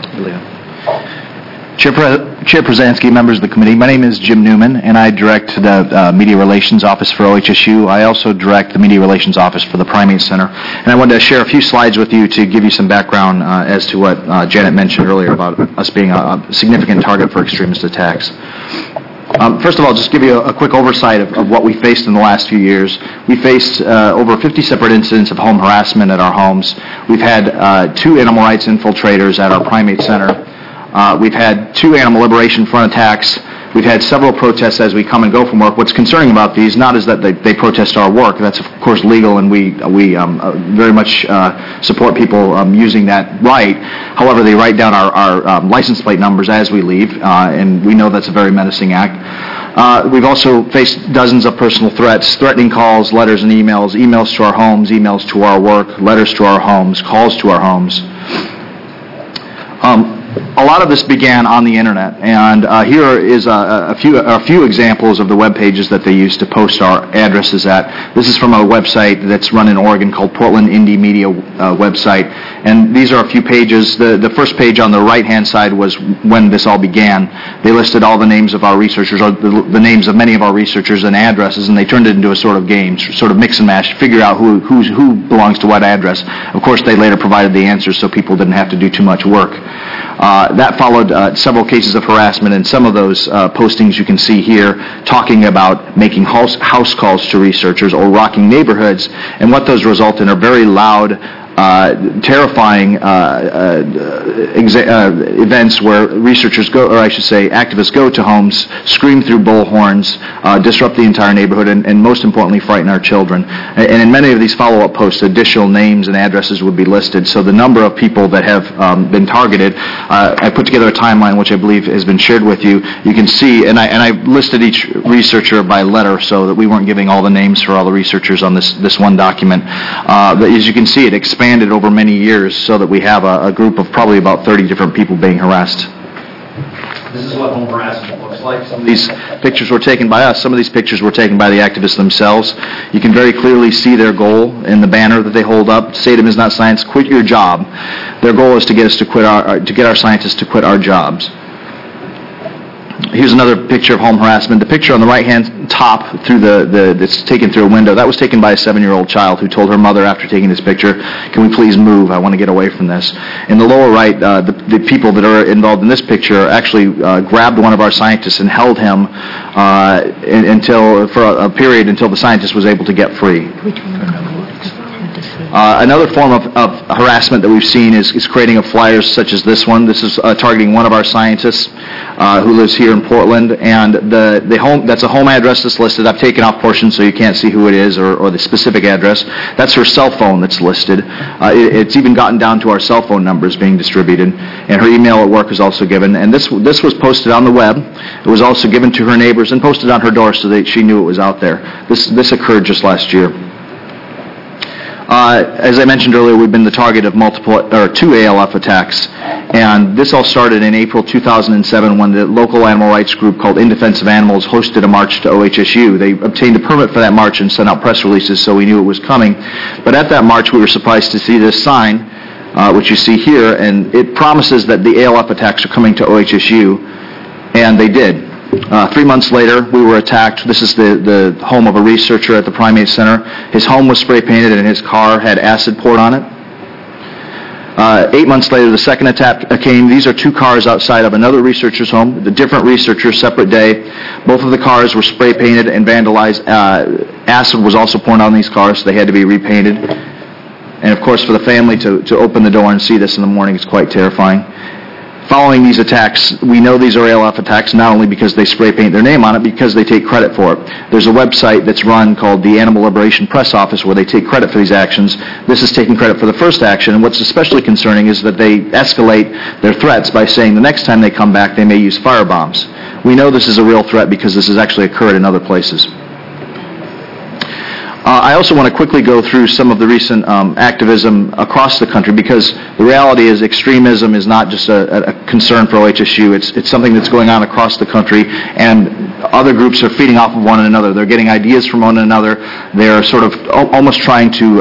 Chair Przansky, members of the committee, my name is Jim Newman, and I direct the Media Relations Office for OHSU. I also direct the Media Relations Office for the Primate Center. And I wanted to share a few slides with you to give you some background as to what Janet mentioned earlier about us being a significant target for extremist attacks. First of all, just give you a quick oversight of what we faced in the last few years. We faced over 50 separate incidents of home harassment at our homes. We've had 2 animal rights infiltrators at our Primate Center. We've had 2 Animal Liberation Front attacks. We've had several protests as we come and go from work. What's concerning about these, not is that they protest our work. That's, of course, legal, and we very much support people using that right. However, they write down our license plate numbers as we leave, and we know that's a very menacing act. We've also faced dozens of personal threats, threatening calls, letters, and emails, emails to our homes, emails to our work, letters to our homes, calls to our homes. A lot of this began on the internet, and here is a few examples of the web pages that they use to post our addresses at. This is from a website that's run in Oregon called Portland Indie Media website, and these are a few pages. The first page on the right-hand side was when this all began. They listed all the names of our researchers, or the names of many of our researchers and addresses, and they turned it into a sort of game, sort of mix and match, figure out who belongs to what address. Of course, they later provided the answers so people didn't have to do too much work. That followed several cases of harassment, and some of those postings you can see here talking about making house calls to researchers or rocking neighborhoods, and what those result in are very loud, terrifying events where researchers go, or I should say activists go to homes, scream through bullhorns, disrupt the entire neighborhood, and most importantly, frighten our children. And in many of these follow-up posts, additional names and addresses would be listed. So the number of people that have been targeted, I put together a timeline which I believe has been shared with you. You can see, and I listed each researcher by letter so that we weren't giving all the names for all the researchers on this one document. But as you can see, it expanded over many years so that we have a group of probably about 30 different people being harassed. This is what home harassment looks like. Some of these pictures were taken by us. Some of these pictures were taken by the activists themselves. You can very clearly see their goal in the banner that they hold up. Statum is not science. Quit your job. Their goal is to get us to quit to get our scientists to quit our jobs. Here's another picture of home harassment. The picture on the right-hand top that's taken through a window, that was taken by a 7-year-old child who told her mother after taking this picture, "Can we please move? I want to get away from this." In the lower right, the people that are involved in this picture actually grabbed one of our scientists and held him for a period until the scientist was able to get free. Another form of harassment that we've seen is creating of flyers such as this one. This is targeting one of our scientists who lives here in Portland, and that's a home address that's listed. I've taken off portions so you can't see who it is or the specific address. That's her cell phone that's listed. It's even gotten down to our cell phone numbers being distributed, and her email at work is also given. And this was posted on the web. It was also given to her neighbors and posted on her door so that she knew it was out there. This occurred just last year. As I mentioned earlier, we've been the target of two ALF attacks, and this all started in April 2007 when the local animal rights group called In Defense of Animals hosted a march to OHSU. They obtained a permit for that march and sent out press releases, so we knew it was coming. But at that march, we were surprised to see this sign, which you see here, and it promises that the ALF attacks are coming to OHSU, and they did. 3 months later, we were attacked. This is the home of a researcher at the Primate Center. His home was spray painted and his car had acid poured on it. 8 months later, the second attack came. These are 2 cars outside of another researcher's home, the different researcher, separate day. Both of the cars were spray painted and vandalized. Acid was also poured on these cars, so they had to be repainted. And of course, for the family to open the door and see this in the morning is quite terrifying. Following these attacks, we know these are ALF attacks not only because they spray paint their name on it, because they take credit for it. There's a website that's run called the Animal Liberation Press Office where they take credit for these actions. This is taking credit for the first action, and what's especially concerning is that they escalate their threats by saying the next time they come back they may use firebombs. We know this is a real threat because this has actually occurred in other places. I also want to quickly go through some of the recent activism across the country, because the reality is extremism is not just a concern for OHSU. It's something that's going on across the country, and other groups are feeding off of one another. They're getting ideas from one another. They're sort of almost trying to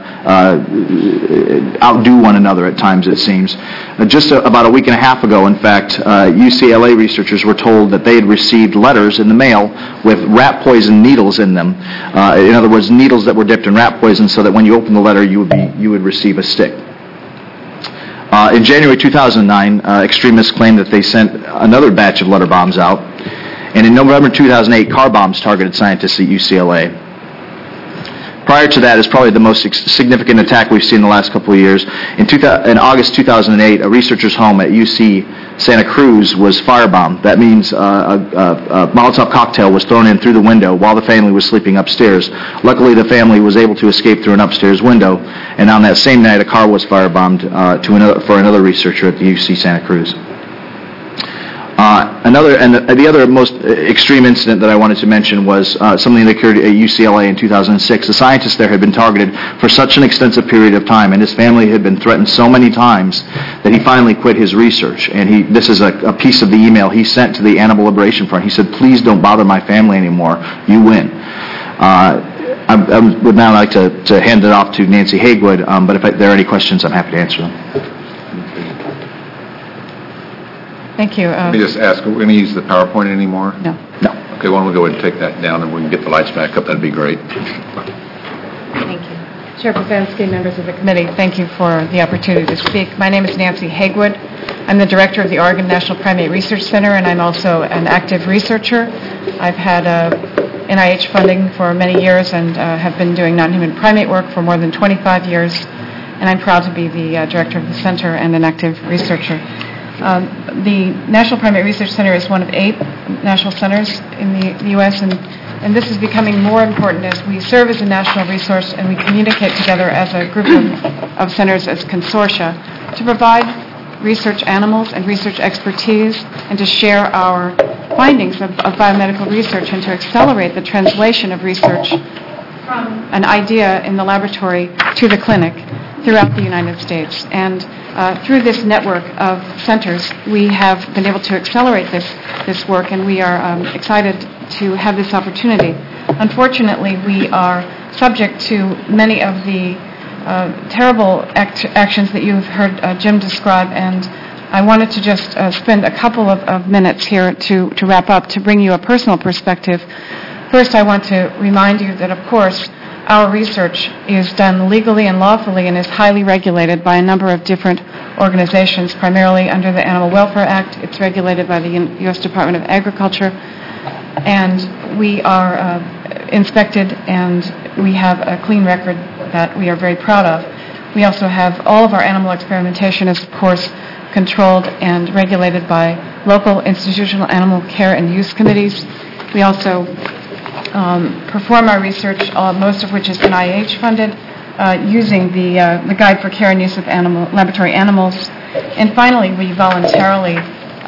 outdo one another at times, it seems. Just about a week and a half ago, in fact, UCLA researchers were told that they had received letters in the mail with rat poison needles in them. In other words, needles that were dipped in rat poison, so that when you open the letter, you would receive a stick. In January 2009, extremists claimed that they sent another batch of letter bombs out, and in November 2008, car bombs targeted scientists at UCLA. Prior to that is probably the most significant attack we've seen in the last couple of years. In August 2008, a researcher's home at UC Santa Cruz was firebombed. That means a Molotov cocktail was thrown in through the window while the family was sleeping upstairs. Luckily, the family was able to escape through an upstairs window, and on that same night, a car was firebombed for another researcher at the UC Santa Cruz. The other most extreme incident that I wanted to mention was something that occurred at UCLA in 2006. The scientist there had been targeted for such an extensive period of time, and his family had been threatened so many times that he finally quit his research. And this is a piece of the email he sent to the Animal Liberation Front. He said, "Please don't bother my family anymore. You win." I would now like to hand it off to Nancy Haygood, but if there are any questions, I'm happy to answer them. Thank you. Let me just ask, are we going to use the PowerPoint anymore? No. No. Okay, why don't we go ahead and take that down and we can get the lights back up? That'd be great. Thank you. Chair Pavanski, members of the committee, thank you for the opportunity to speak. My name is Nancy Haygood. I'm the director of the Oregon National Primate Research Center, and I'm also an active researcher. I've had NIH funding for many years and have been doing non-human primate work for more than 25 years. and I'm proud to be the director of the center and an active researcher. The National Primate Research Center is one of 8 national centers in the U.S., and this is becoming more important as we serve as a national resource and we communicate together as a group of centers as consortia to provide research animals and research expertise and to share our findings of biomedical research and to accelerate the translation of research from an idea in the laboratory to the clinic throughout the United States. And through this network of centers, we have been able to accelerate this work, and we are excited to have this opportunity. Unfortunately, we are subject to many of the terrible actions that you've heard Jim describe, and I wanted to just spend a couple of minutes here to wrap up to bring you a personal perspective. First, I want to remind you that, of course, our research is done legally and lawfully and is highly regulated by a number of different organizations, primarily under the Animal Welfare Act. It's regulated by the U.S. Department of Agriculture, and we are inspected, and we have a clean record that we are very proud of. We also have all of our animal experimentation is, of course, controlled and regulated by local institutional animal care and use committees. We also perform our research, most of which is NIH funded, using the Guide for Care and Use of Laboratory Animals. And finally, we voluntarily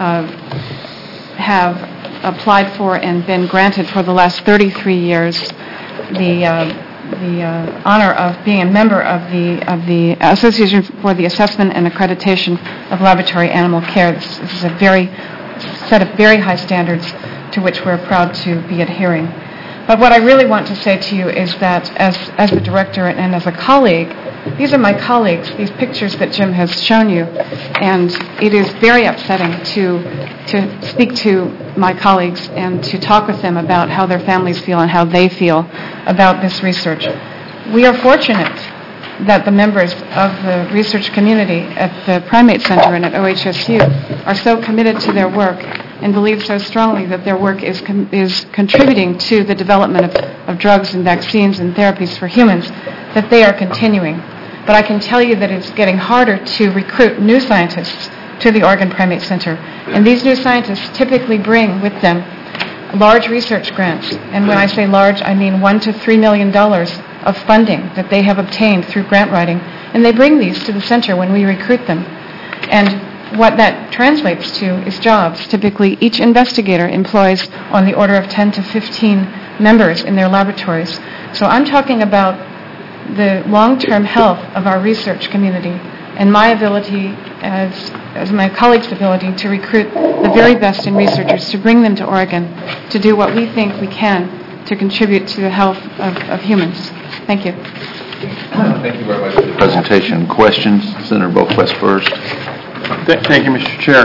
have applied for and been granted for the last 33 years the honor of being a member of the Association for the Assessment and Accreditation of Laboratory Animal Care. This is a set of very high standards to which we're proud to be adhering. But what I really want to say to you is that as the director and as a colleague, these are my colleagues, these pictures that Jim has shown you, and it is very upsetting to speak to my colleagues and to talk with them about how their families feel and how they feel about this research. We are fortunate that the members of the research community at the Primate Center and at OHSU are so committed to their work and believe so strongly that their work is contributing to the development of drugs and vaccines and therapies for humans, that they are continuing. But I can tell you that it's getting harder to recruit new scientists to the Oregon Primate Center. And these new scientists typically bring with them large research grants. And when I say large, I mean $1 to $3 million of funding that they have obtained through grant writing. And they bring these to the center when we recruit them. And what that translates to is jobs. Typically, each investigator employs on the order of 10 to 15 members in their laboratories. So I'm talking about the long-term health of our research community and my ability, as my colleagues' ability, to recruit the very best in researchers, to bring them to Oregon, to do what we think we can to contribute to the health of humans. Thank you. Thank you very much for the presentation. Questions? Senator Boquist first. Thank you, Mr. Chair.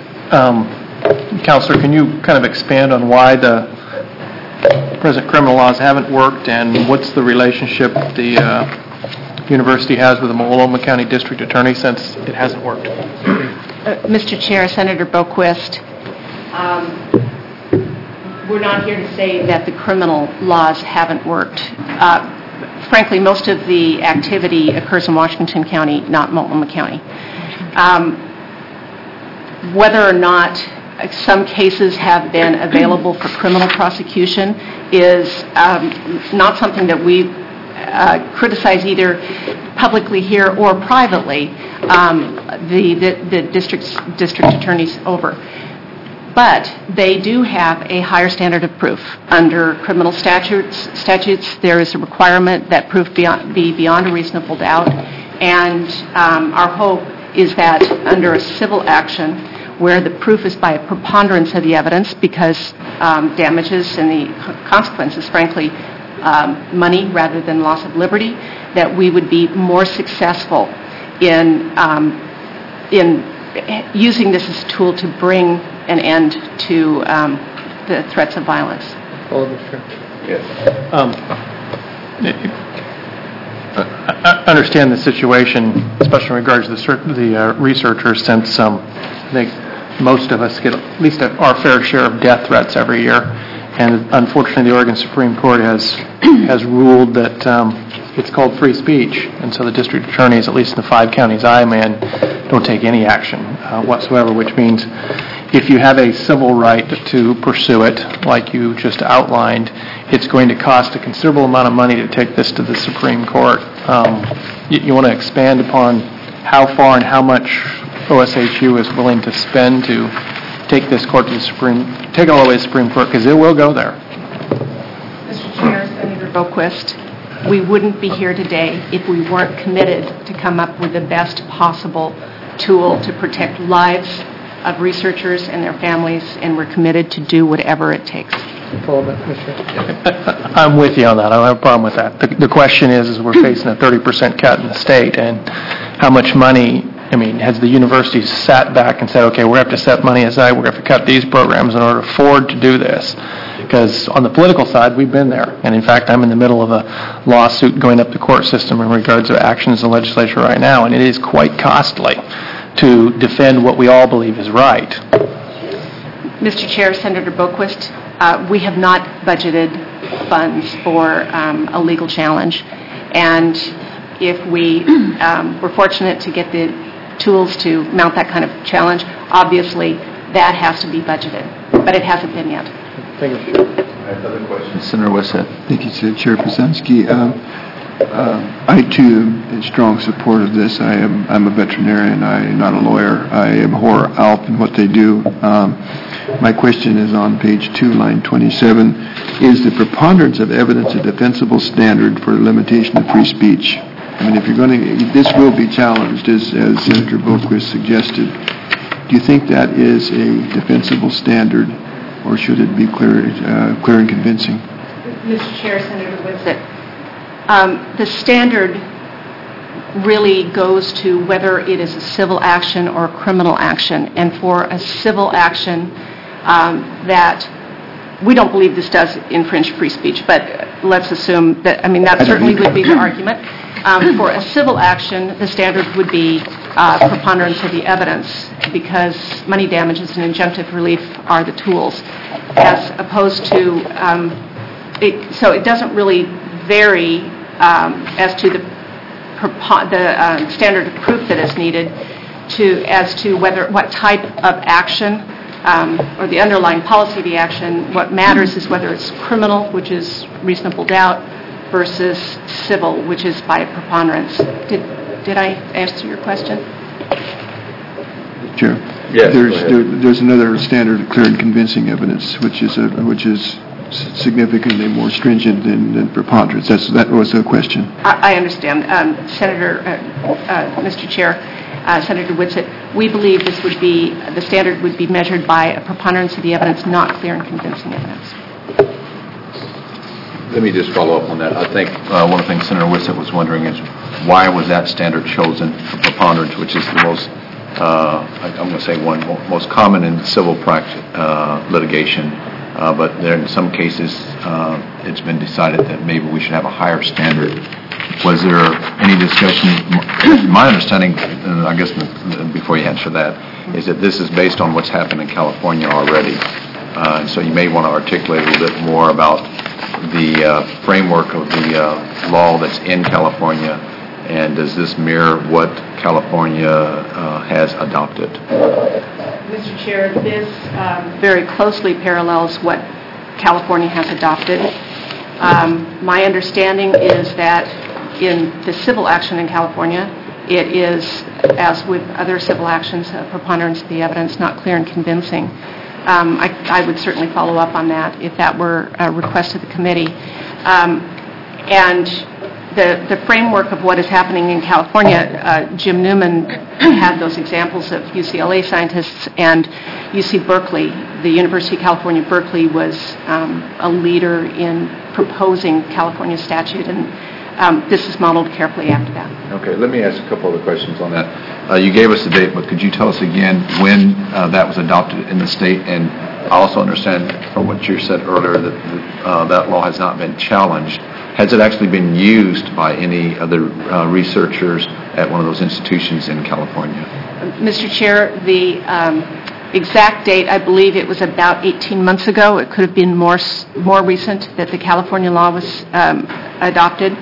Counselor, can you kind of expand on why the present criminal laws haven't worked, and what's the relationship the university has with the Multnomah County District Attorney since it hasn't worked? Mr. Chair, Senator Boquist, we're not here to say that the criminal laws haven't worked. Frankly, most of the activity occurs in Washington County, not Multnomah County. Whether or not some cases have been available for criminal prosecution is not something that we criticize either publicly here or privately the district attorneys over. But they do have a higher standard of proof. Under criminal statutes, there is a requirement that proof be beyond a reasonable doubt, and our hope is that under a civil action, where the proof is by a preponderance of the evidence, because damages and the consequences, frankly, money rather than loss of liberty, that we would be more successful in using this as a tool to bring an end to the threats of violence. I understand the situation, especially in regards to the researchers, since I think most of us get at least our fair share of death threats every year. And unfortunately, the Oregon Supreme Court has ruled that it's called free speech, and so the district attorneys, at least in the 5 counties I'm in, don't take any action whatsoever, which means if you have a civil right to pursue it, like you just outlined, it's going to cost a considerable amount of money to take this to the Supreme Court. You want to expand upon how far and how much OSHU is willing to spend to take this court to the take it all the way to the Supreme Court, because it will go there. Mr. Chair, Senator Boquist, we wouldn't be here today if we weren't committed to come up with the best possible tool to protect lives of researchers and their families, and we're committed to do whatever it takes. I'm with you on that. I don't have a problem with that. The question is we're facing a 30% cut in the state, and how much money, has the university sat back and said, okay, we have to set money aside, we're going to have to cut these programs in order to afford to do this? Because on the political side, we've been there. And in fact, I'm in the middle of a lawsuit going up the court system in regards to actions in the legislature right now, and it is quite costly to defend what we all believe is right. Mr. Chair, Senator Boquist, we have not budgeted funds for a legal challenge. And if we were fortunate to get the tools to mount that kind of challenge, obviously that has to be budgeted. But it hasn't been yet. Thank you. I have another question. Senator Wissett. Thank you, Chair Prusansky. I, too, am in strong support of this. I'm a veterinarian. I'm not a lawyer. I abhor ALP and what they do. My question is on page 2, line 27. Is the preponderance of evidence a defensible standard for limitation of free speech? If you're going to, this will be challenged, as Senator Boquist suggested. Do you think that is a defensible standard, or should it be clear and convincing? Mr. Chair, Senator Wissett, the standard really goes to whether it is a civil action or a criminal action. And for a civil action, that we don't believe this does infringe free speech, but let's assume that, that certainly would be the argument. For a civil action, the standard would be preponderance of the evidence, because money damages and injunctive relief are the tools, as opposed to, so it doesn't really vary as to the standard of proof that is needed as to what type of action or the underlying policy of the action. What matters is whether it's criminal, which is reasonable doubt, versus civil, which is by preponderance. Did I answer your question? Sure. Yes, there's another standard of clear and convincing evidence, which is significantly more stringent than preponderance. That was the question. I understand, Mr. Chair, Senator Wissett. We believe the standard would be measured by a preponderance of the evidence, not clear and convincing evidence. Let me just follow up on that. I think one of the things Senator Wissett was wondering is why was that standard chosen for preponderance, which is the most, I'm going to say most common in civil practice litigation, but there in some cases it's been decided that maybe we should have a higher standard. Was there any discussion? My understanding, I guess before you answer that, is that this is based on what's happened in California already. And so you may want to articulate a little bit more about the framework of the law that's in California, and does this mirror what California has adopted? Mr. Chair, this very closely parallels what California has adopted. My understanding is that in the civil action in California, it is, as with other civil actions, a preponderance of the evidence, not clear and convincing. I would certainly follow up on that if that were a request of the committee. And the framework of what is happening in California, Jim Newman had those examples of UCLA scientists and UC Berkeley. The University of California, Berkeley was a leader in proposing California statute, and this is modeled carefully after that. Okay, let me ask a couple other questions on that. You gave us the date, but could you tell us again when that was adopted in the state? And I also understand from what you said earlier that that law has not been challenged. Has it actually been used by any other researchers at one of those institutions in California? Mr. Chair, the exact date, I believe it was about 18 months ago. It could have been more recent that the California law was adopted.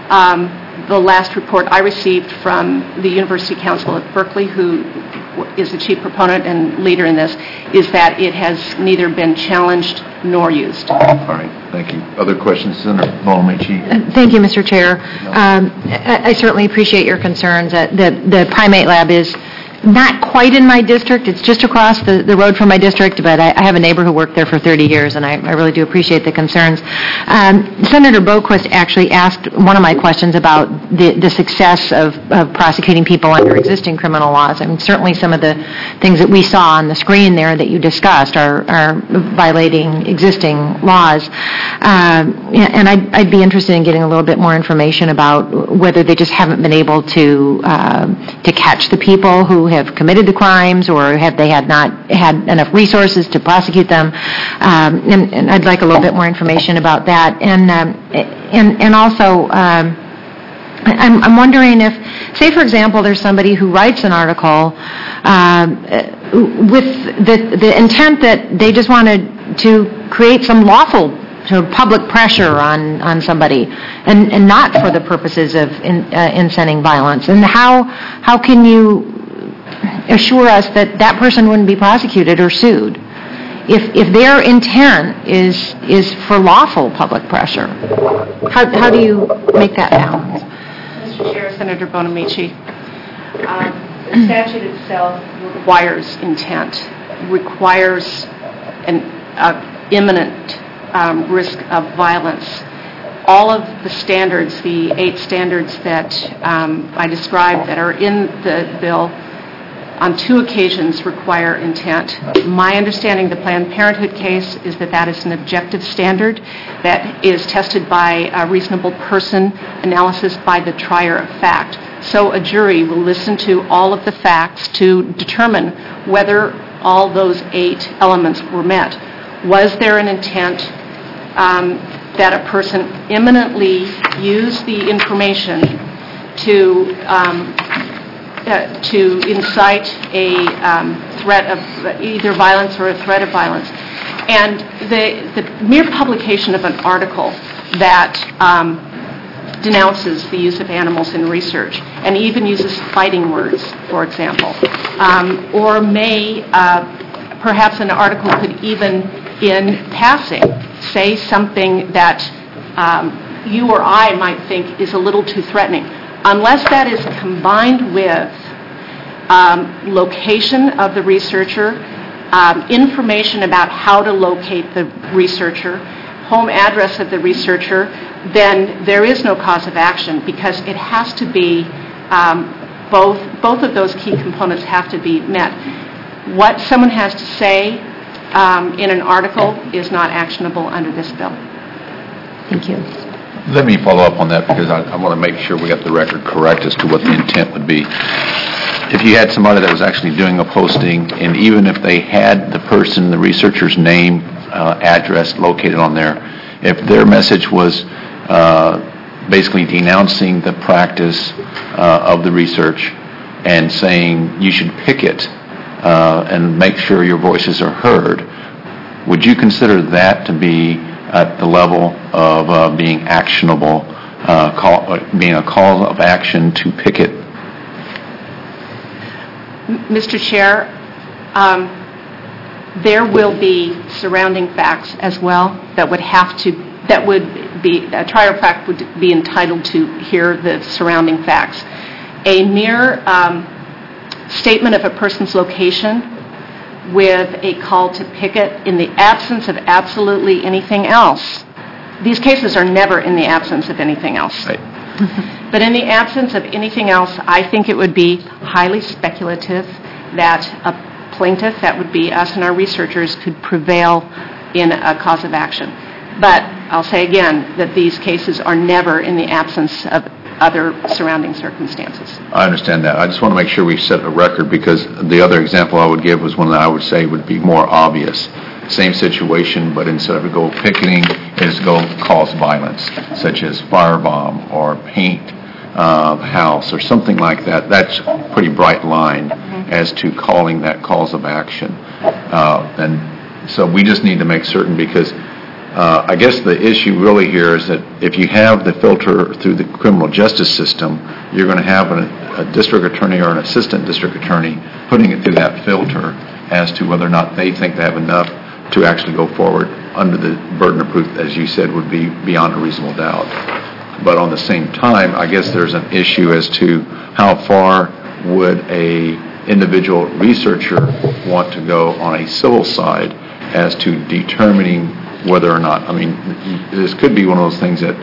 The last report I received from the University Council at Berkeley, who is the chief proponent and leader in this, is that it has neither been challenged nor used. All right, thank you. Other questions, Senator Bonamici? Thank you, Mr. Chair. I certainly appreciate your concerns. The primate lab is not quite in my district. It's just across the road from my district, but I have a neighbor who worked there for 30 years, and I really do appreciate the concerns. Senator Boquist actually asked one of my questions about the success of prosecuting people under existing criminal laws. I mean, certainly some of the things that we saw on the screen there that you discussed are violating existing laws. And I'd be interested in getting a little bit more information about whether they just haven't been able to catch the people who have committed the crimes, or have they not had enough resources to prosecute them? And I'd like a little bit more information about that. And also, I'm wondering if, say for example, there's somebody who writes an article with the intent that they just wanted to create some lawful sort of public pressure on somebody, and not for the purposes of inciting violence. And how can you assure us that that person wouldn't be prosecuted or sued if their intent is for lawful public pressure? How do you make that balance? Mr. Chair, Senator Bonamici, the statute itself requires intent, requires an imminent risk of violence. All of the standards, the 8 standards that I described that are in the bill, on 2 occasions require intent. My understanding of the Planned Parenthood case is that is an objective standard that is tested by a reasonable person analysis by the trier of fact. So a jury will listen to all of the facts to determine whether all those 8 elements were met. Was there an intent that a person imminently used the information to incite a threat of either violence or a threat of violence? And the mere publication of an article that denounces the use of animals in research, and even uses fighting words, for example, or may, perhaps an article could even, in passing, say something that you or I might think is a little too threatening. Unless that is combined with location of the researcher, information about how to locate the researcher, home address of the researcher, then there is no cause of action, because it has to be, both of those key components have to be met. What someone has to say in an article is not actionable under this bill. Thank you. Let me follow up on that, because I want to make sure we got the record correct as to what the intent would be. If you had somebody that was actually doing a posting, and even if they had the person, the researcher's name, address located on there, if their message was basically denouncing the practice of the research and saying you should picket and make sure your voices are heard, would you consider that to be at the level of being actionable, being a call of action to picket? Mr. Chair, there will be surrounding facts as well that would be, a trier of fact would be entitled to hear the surrounding facts. A mere statement of a person's location with a call to picket in the absence of absolutely anything else. These cases are never in the absence of anything else. Right. But in the absence of anything else, I think it would be highly speculative that a plaintiff, that would be us and our researchers, could prevail in a cause of action. But I'll say again that these cases are never in the absence of other surrounding circumstances. I understand that. I just want to make sure we set a record, because the other example I would give was one that I would say would be more obvious. Same situation, but instead of go picketing, is go cause violence, such as firebomb or paint the house or something like that. That's a pretty bright line as to calling that cause of action. And so we just need to make certain, because I guess the issue really here is that if you have the filter through the criminal justice system, you're going to have a district attorney or an assistant district attorney putting it through that filter as to whether or not they think they have enough to actually go forward under the burden of proof, as you said, would be beyond a reasonable doubt. But on the same time, I guess there's an issue as to how far would a individual researcher want to go on a civil side as to determining whether or not, I mean, this could be one of those things that,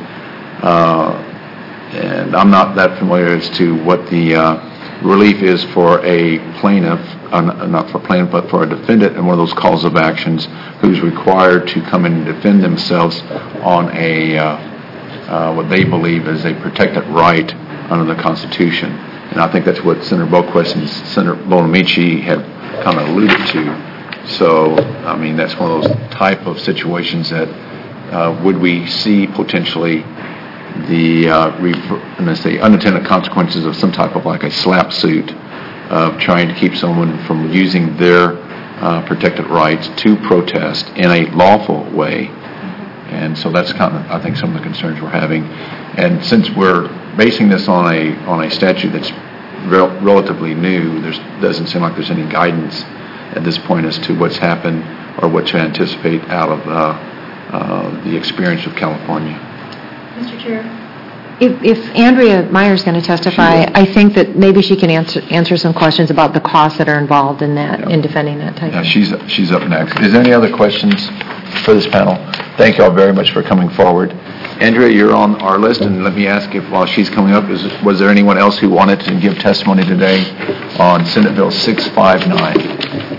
and I'm not that familiar as to what the relief is for a plaintiff, not for plaintiff, but for a defendant in one of those causes of actions who's required to come in and defend themselves on a, what they believe is a protected right under the Constitution. And I think that's what Senator Boquist and Senator Bonamici have kind of alluded to. So, I mean, that's one of those type of situations that would we see potentially the unintended consequences of some type of like a slap suit of trying to keep someone from using their protected rights to protest in a lawful way. And so that's kind of, I think, some of the concerns we're having. And since we're basing this on a statute that's relatively new, there doesn't seem like there's any guidance at this point as to what's happened or what to anticipate out of the experience of California. Mr. Chair? If Andrea Meyer's going to testify, I think that maybe she can answer some questions about the costs that are involved in that, in defending that type. Yeah, she's up next. Is there any other questions for this panel? Thank you all very much for coming forward. Andrea, you're on our list, and let me ask if while she's coming up, was there anyone else who wanted to give testimony today on Senate Bill 659?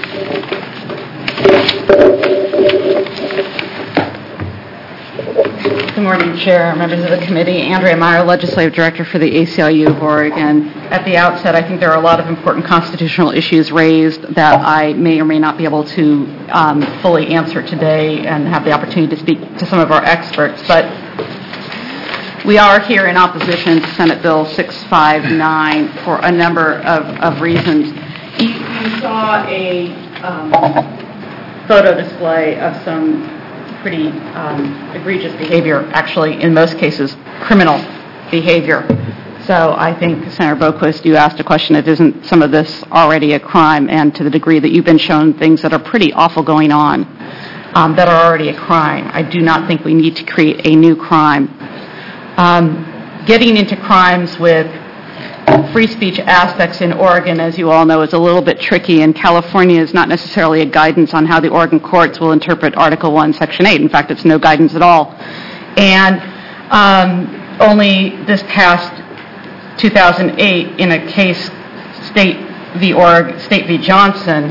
Good morning, Chair, members of the committee. Andrea Meyer, Legislative Director for the ACLU of Oregon. At the outset, I think there are a lot of important constitutional issues raised that I may or may not be able to fully answer today and have the opportunity to speak to some of our experts. But we are here in opposition to Senate Bill 659 for a number of reasons. You saw a photo display of some pretty egregious behavior, actually, in most cases, criminal behavior. So I think, Senator Boquist, you asked a question of isn't some of this already a crime, and to the degree that you've been shown things that are pretty awful going on that are already a crime. I do not think we need to create a new crime. Getting into crimes with free speech aspects in Oregon, as you all know, is a little bit tricky, and California is not necessarily a guidance on how the Oregon courts will interpret Article 1, Section 8. In fact, it's no guidance at all. And only this past 2008, in a case, State v. Johnson,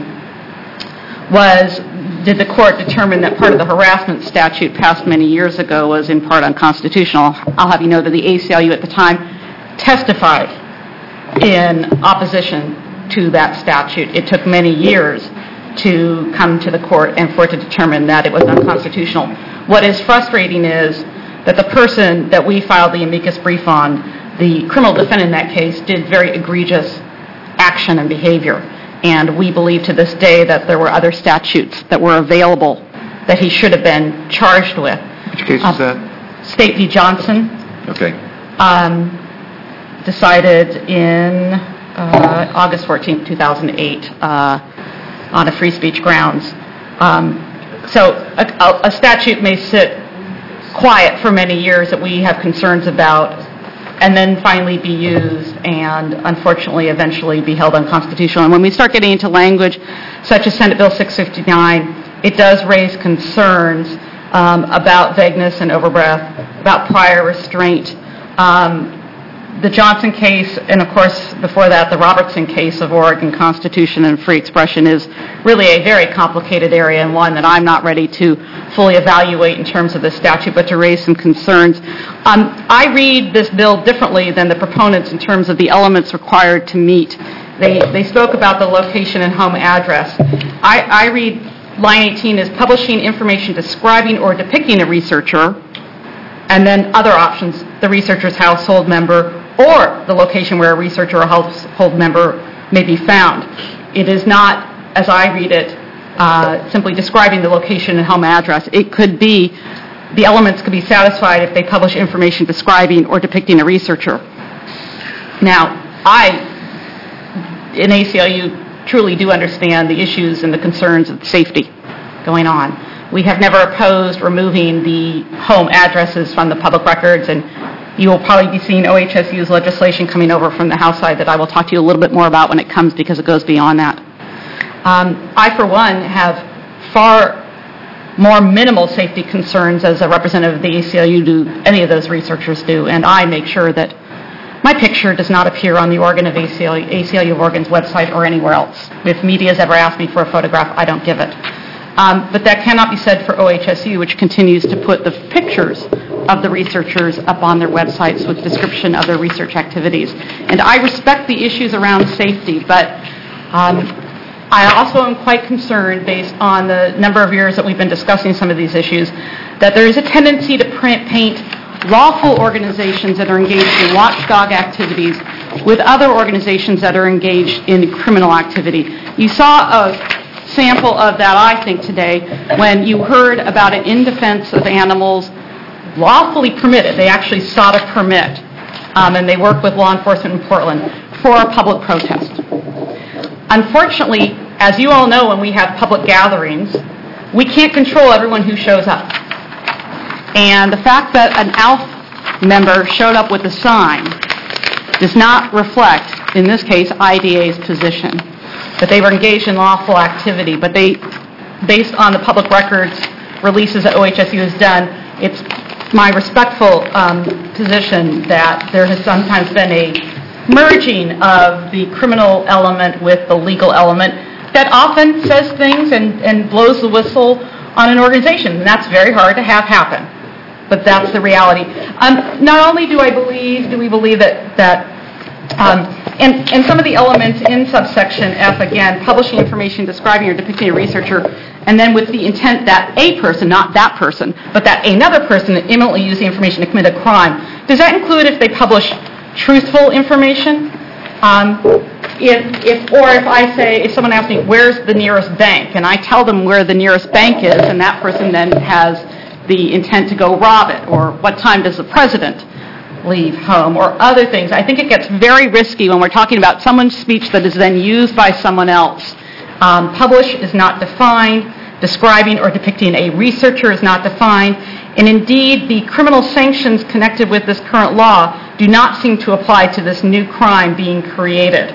did the court determine that part of the harassment statute passed many years ago was in part unconstitutional. I'll have you know that the ACLU at the time testified in opposition to that statute. It took many years to come to the court and for it to determine that it was unconstitutional. What is frustrating is that the person that we filed the amicus brief on, the criminal defendant in that case, did very egregious action and behavior. And we believe to this day that there were other statutes that were available that he should have been charged with. Which case is that? State v. Johnson. Okay. Decided in August 14, 2008, on a free speech grounds. So a statute may sit quiet for many years that we have concerns about, and then finally be used and unfortunately eventually be held unconstitutional. And when we start getting into language such as Senate Bill 659, it does raise concerns about vagueness and overbreath, about prior restraint. The Johnson case, and of course before that the Robertson case of Oregon Constitution and free expression, is really a very complicated area and one that I'm not ready to fully evaluate in terms of the statute, but to raise some concerns. I read this bill differently than the proponents in terms of the elements required to meet. They spoke about the location and home address. I read line 18 as publishing information describing or depicting a researcher, and then other options, the researcher's household member or the location where a researcher or household member may be found. It is not, as I read it, simply describing the location and home address. It could be, the elements could be satisfied if they publish information describing or depicting a researcher. Now, in ACLU, truly do understand the issues and the concerns of safety going on. We have never opposed removing the home addresses from the public records, and you will probably be seeing OHSU's legislation coming over from the House side that I will talk to you a little bit more about when it comes, because it goes beyond that. I, for one, have far more minimal safety concerns as a representative of the ACLU do any of those researchers do, and I make sure that my picture does not appear on the Oregon of ACLU of Oregon's website or anywhere else. If media has ever asked me for a photograph, I don't give it. But that cannot be said for OHSU, which continues to put the pictures of the researchers up on their websites with description of their research activities. And I respect the issues around safety, but I also am quite concerned, based on the number of years that we've been discussing some of these issues, that there is a tendency to paint lawful organizations that are engaged in watchdog activities with other organizations that are engaged in criminal activity. You saw a sample of that, I think, today when you heard about an In Defense of Animals lawfully permitted. They actually sought a permit, and they worked with law enforcement in Portland for a public protest. Unfortunately, as you all know, when we have public gatherings, we can't control everyone who shows up. And the fact that an ALF member showed up with a sign does not reflect, in this case, IDA's position, that they were engaged in lawful activity. But they, based on the public records releases that OHSU has done, it's my respectful position that there has sometimes been a merging of the criminal element with the legal element that often says things and blows the whistle on an organization. And that's very hard to have happen. But that's the reality. Not only do we believe that and some of the elements in subsection F, again, publishing information describing or depicting a researcher, and then with the intent that a person, not that person, but that another person imminently use the information to commit a crime. Does that include if they publish truthful information? If someone asks me, where's the nearest bank, and I tell them where the nearest bank is, and that person then has the intent to go rob it, or what time does the president leave home, or other things. I think it gets very risky when we're talking about someone's speech that is then used by someone else. Publish is not defined. Describing or depicting a researcher is not defined. And indeed, the criminal sanctions connected with this current law do not seem to apply to this new crime being created.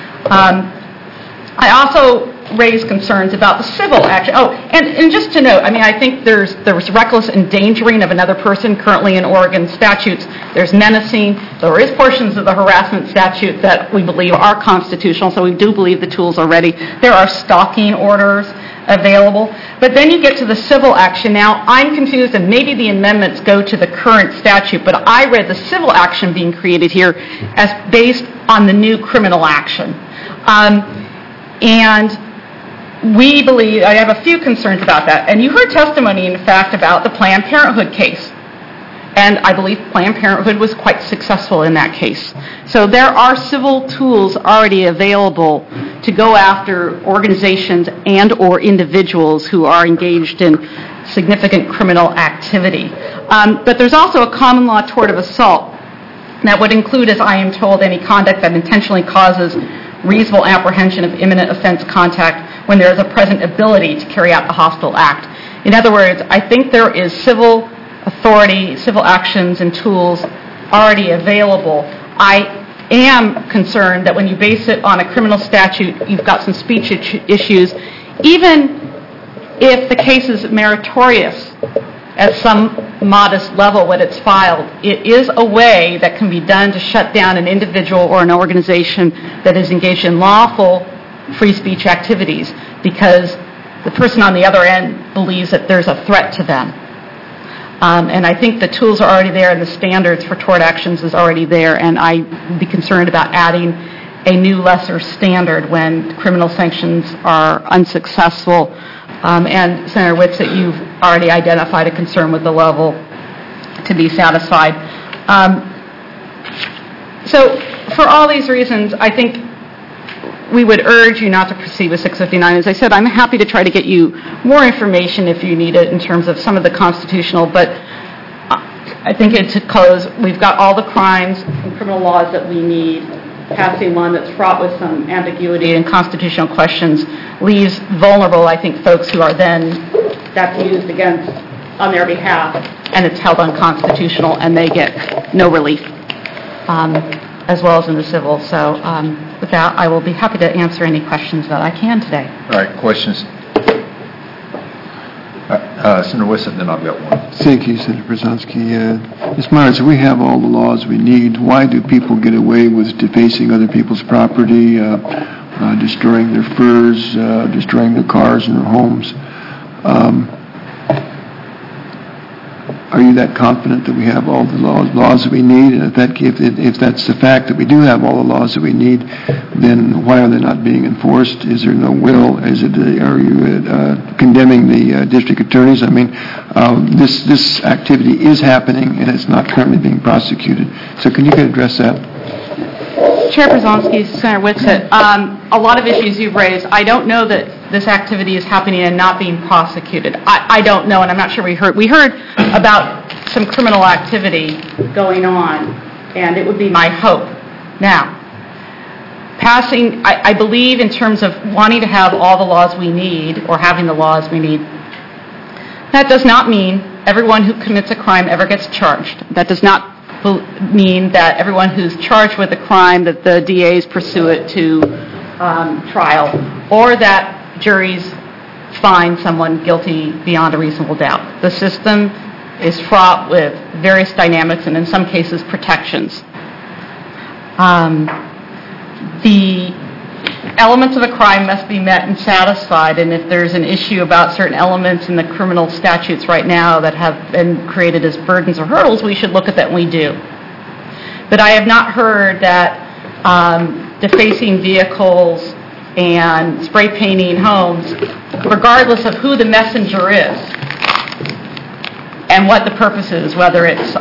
I also raise concerns about the civil action. Oh, and just to note, I think there was reckless endangering of another person currently in Oregon statutes. There's menacing. There is portions of the harassment statute that we believe are constitutional, so we do believe the tools are ready. There are stalking orders available. But then you get to the civil action. Now, I'm confused, and maybe the amendments go to the current statute, but I read the civil action being created here as based on the new criminal action. And we believe, I have a few concerns about that. And you heard testimony, in fact, about the Planned Parenthood case. And I believe Planned Parenthood was quite successful in that case. So there are civil tools already available to go after organizations and or individuals who are engaged in significant criminal activity. But there's also a common law tort of assault that would include, as I am told, any conduct that intentionally causes reasonable apprehension of imminent offense contact when there is a present ability to carry out the hostile act. In other words, I think there is civil authority, civil actions and tools already available. I am concerned that when you base it on a criminal statute, you've got some speech issues. Even if the case is meritorious at some modest level when it's filed, it is a way that can be done to shut down an individual or an organization that is engaged in lawful free speech activities because the person on the other end believes that there's a threat to them. And I think the tools are already there and the standards for tort actions is already there, and I'd be concerned about adding a new lesser standard when criminal sanctions are unsuccessful. And Senator Whitsitt, you've already identified a concern with the level to be satisfied. So for all these reasons, I think we would urge you not to proceed with 659. As I said, I'm happy to try to get you more information if you need it in terms of some of the constitutional, but I think to close, we've got all the crimes and criminal laws that we need. Passing one that's fraught with some ambiguity and constitutional questions leaves vulnerable, I think, folks who are then, that's used against on their behalf, and it's held unconstitutional, and they get no relief, as well as in the civil. So with that, I will be happy to answer any questions that I can today. All right, questions? Senator Wissett, then I've got one. Thank you, Senator Brzezinski. Ms. Myers, we have all the laws we need. Why do people get away with defacing other people's property, destroying their furs, destroying their cars and their homes? Are you that confident that we have all the laws that we need? And if that's the fact that we do have all the laws that we need, then why are they not being enforced? Is there no will? Are you condemning the district attorneys? I mean, this activity is happening, and it's not currently being prosecuted. So can you address that? Chair Brzezinski, Senator Wissett, a lot of issues you've raised. I don't know that this activity is happening and not being prosecuted. I don't know, and I'm not sure we heard. We heard about some criminal activity going on, and it would be my hope. Now, passing, I believe in terms of wanting to have all the laws we need, or having the laws we need, that does not mean everyone who commits a crime ever gets charged. That does not mean that everyone who's charged with a crime that the DAs pursue it to trial, or that juries find someone guilty beyond a reasonable doubt. The system is fraught with various dynamics and in some cases protections. The elements of a crime must be met and satisfied, and if there's an issue about certain elements in the criminal statutes right now that have been created as burdens or hurdles, we should look at that, and we do. But I have not heard that defacing vehicles and spray painting homes, regardless of who the messenger is and what the purpose is, whether it's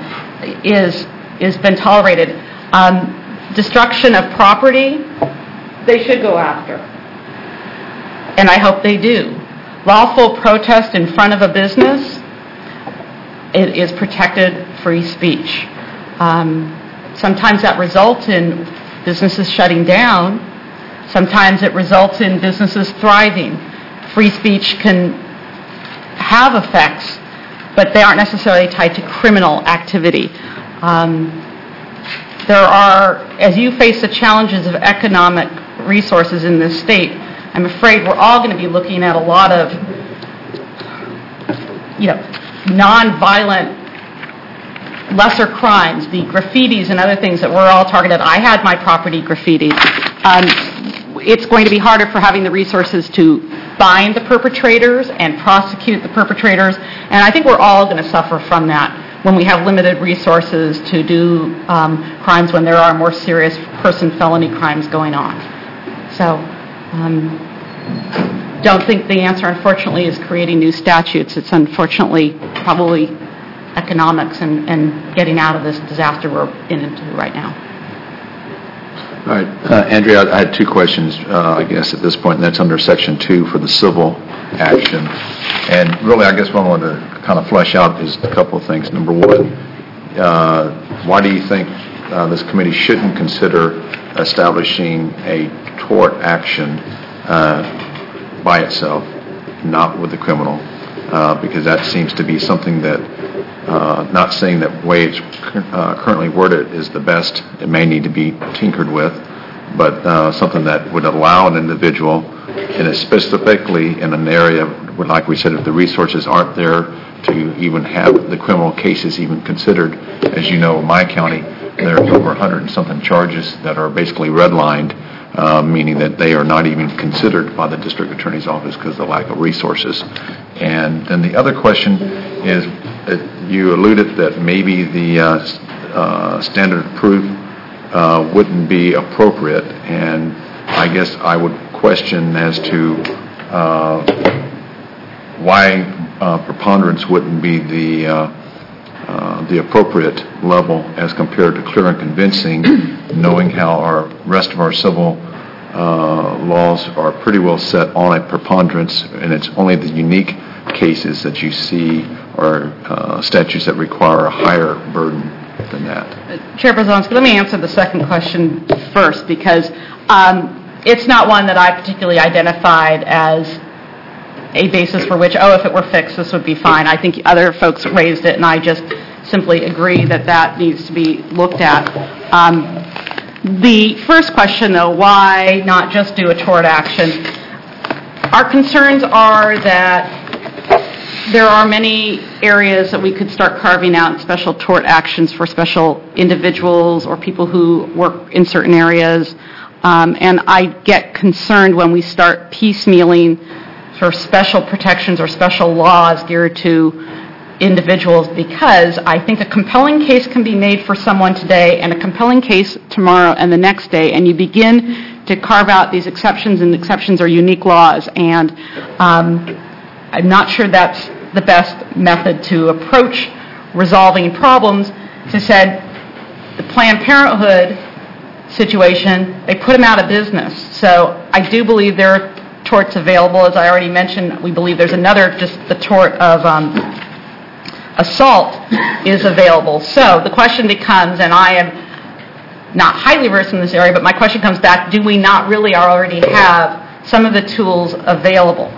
is been tolerated. Destruction of property, they should go after, and I hope they do. Lawful protest in front of a business, it is protected free speech. Sometimes that results in businesses shutting down. Sometimes it results in businesses thriving. Free speech can have effects, but they aren't necessarily tied to criminal activity. There are, as you face the challenges of economic resources in this state, I'm afraid we're all going to be looking at a lot of, non-violent, lesser crimes, the graffitis and other things that we're all targeted. I had my property graffitied. It's going to be harder for having the resources to find the perpetrators and prosecute the perpetrators, and I think we're all going to suffer from that when we have limited resources to do crimes when there are more serious felony crimes going on. So, don't think the answer, unfortunately, is creating new statutes. It's unfortunately probably economics and getting out of this disaster we're into right now. All right, Andrea, I had two questions, I guess, at this point, and that's under Section 2 for the civil action. And really, I guess what I wanted to kind of flesh out is a couple of things. Number one, why do you think this committee shouldn't consider establishing a tort action by itself, not with the criminal? Because that seems to be something that, not saying that the way it's currently worded is the best, it may need to be tinkered with, but something that would allow an individual, and specifically in an area, like we said, if the resources aren't there to even have the criminal cases even considered. As you know, in my county, there are over 100 and something charges that are basically redlined, meaning that they are not even considered by the district attorney's office because of the lack of resources. And then the other question is, you alluded that maybe the standard of proof wouldn't be appropriate, and I guess I would question as to why preponderance wouldn't be the appropriate level as compared to clear and convincing, knowing how our rest of our civil laws are pretty well set on a preponderance, and it's only the unique cases that you see or statutes that require a higher burden than that. Chair Brzezinski, let me answer the second question first, because it's not one that I particularly identified as a basis for which, if it were fixed, this would be fine. I think other folks raised it, and I just simply agree that needs to be looked at. The first question, though, why not just do a tort action? Our concerns are that there are many areas that we could start carving out special tort actions for special individuals or people who work in certain areas. And I get concerned when we start piecemealing for special protections or special laws geared to individuals, because I think a compelling case can be made for someone today and a compelling case tomorrow and the next day, and you begin to carve out these exceptions, and exceptions are unique laws, and I'm not sure that's the best method to approach resolving problems. As I said, the Planned Parenthood situation, they put them out of business. So I do believe there are torts available. As I already mentioned, we believe there's another, just the tort of assault is available. So the question becomes, and I am not highly versed in this area, but my question comes back, do we not really already have some of the tools available?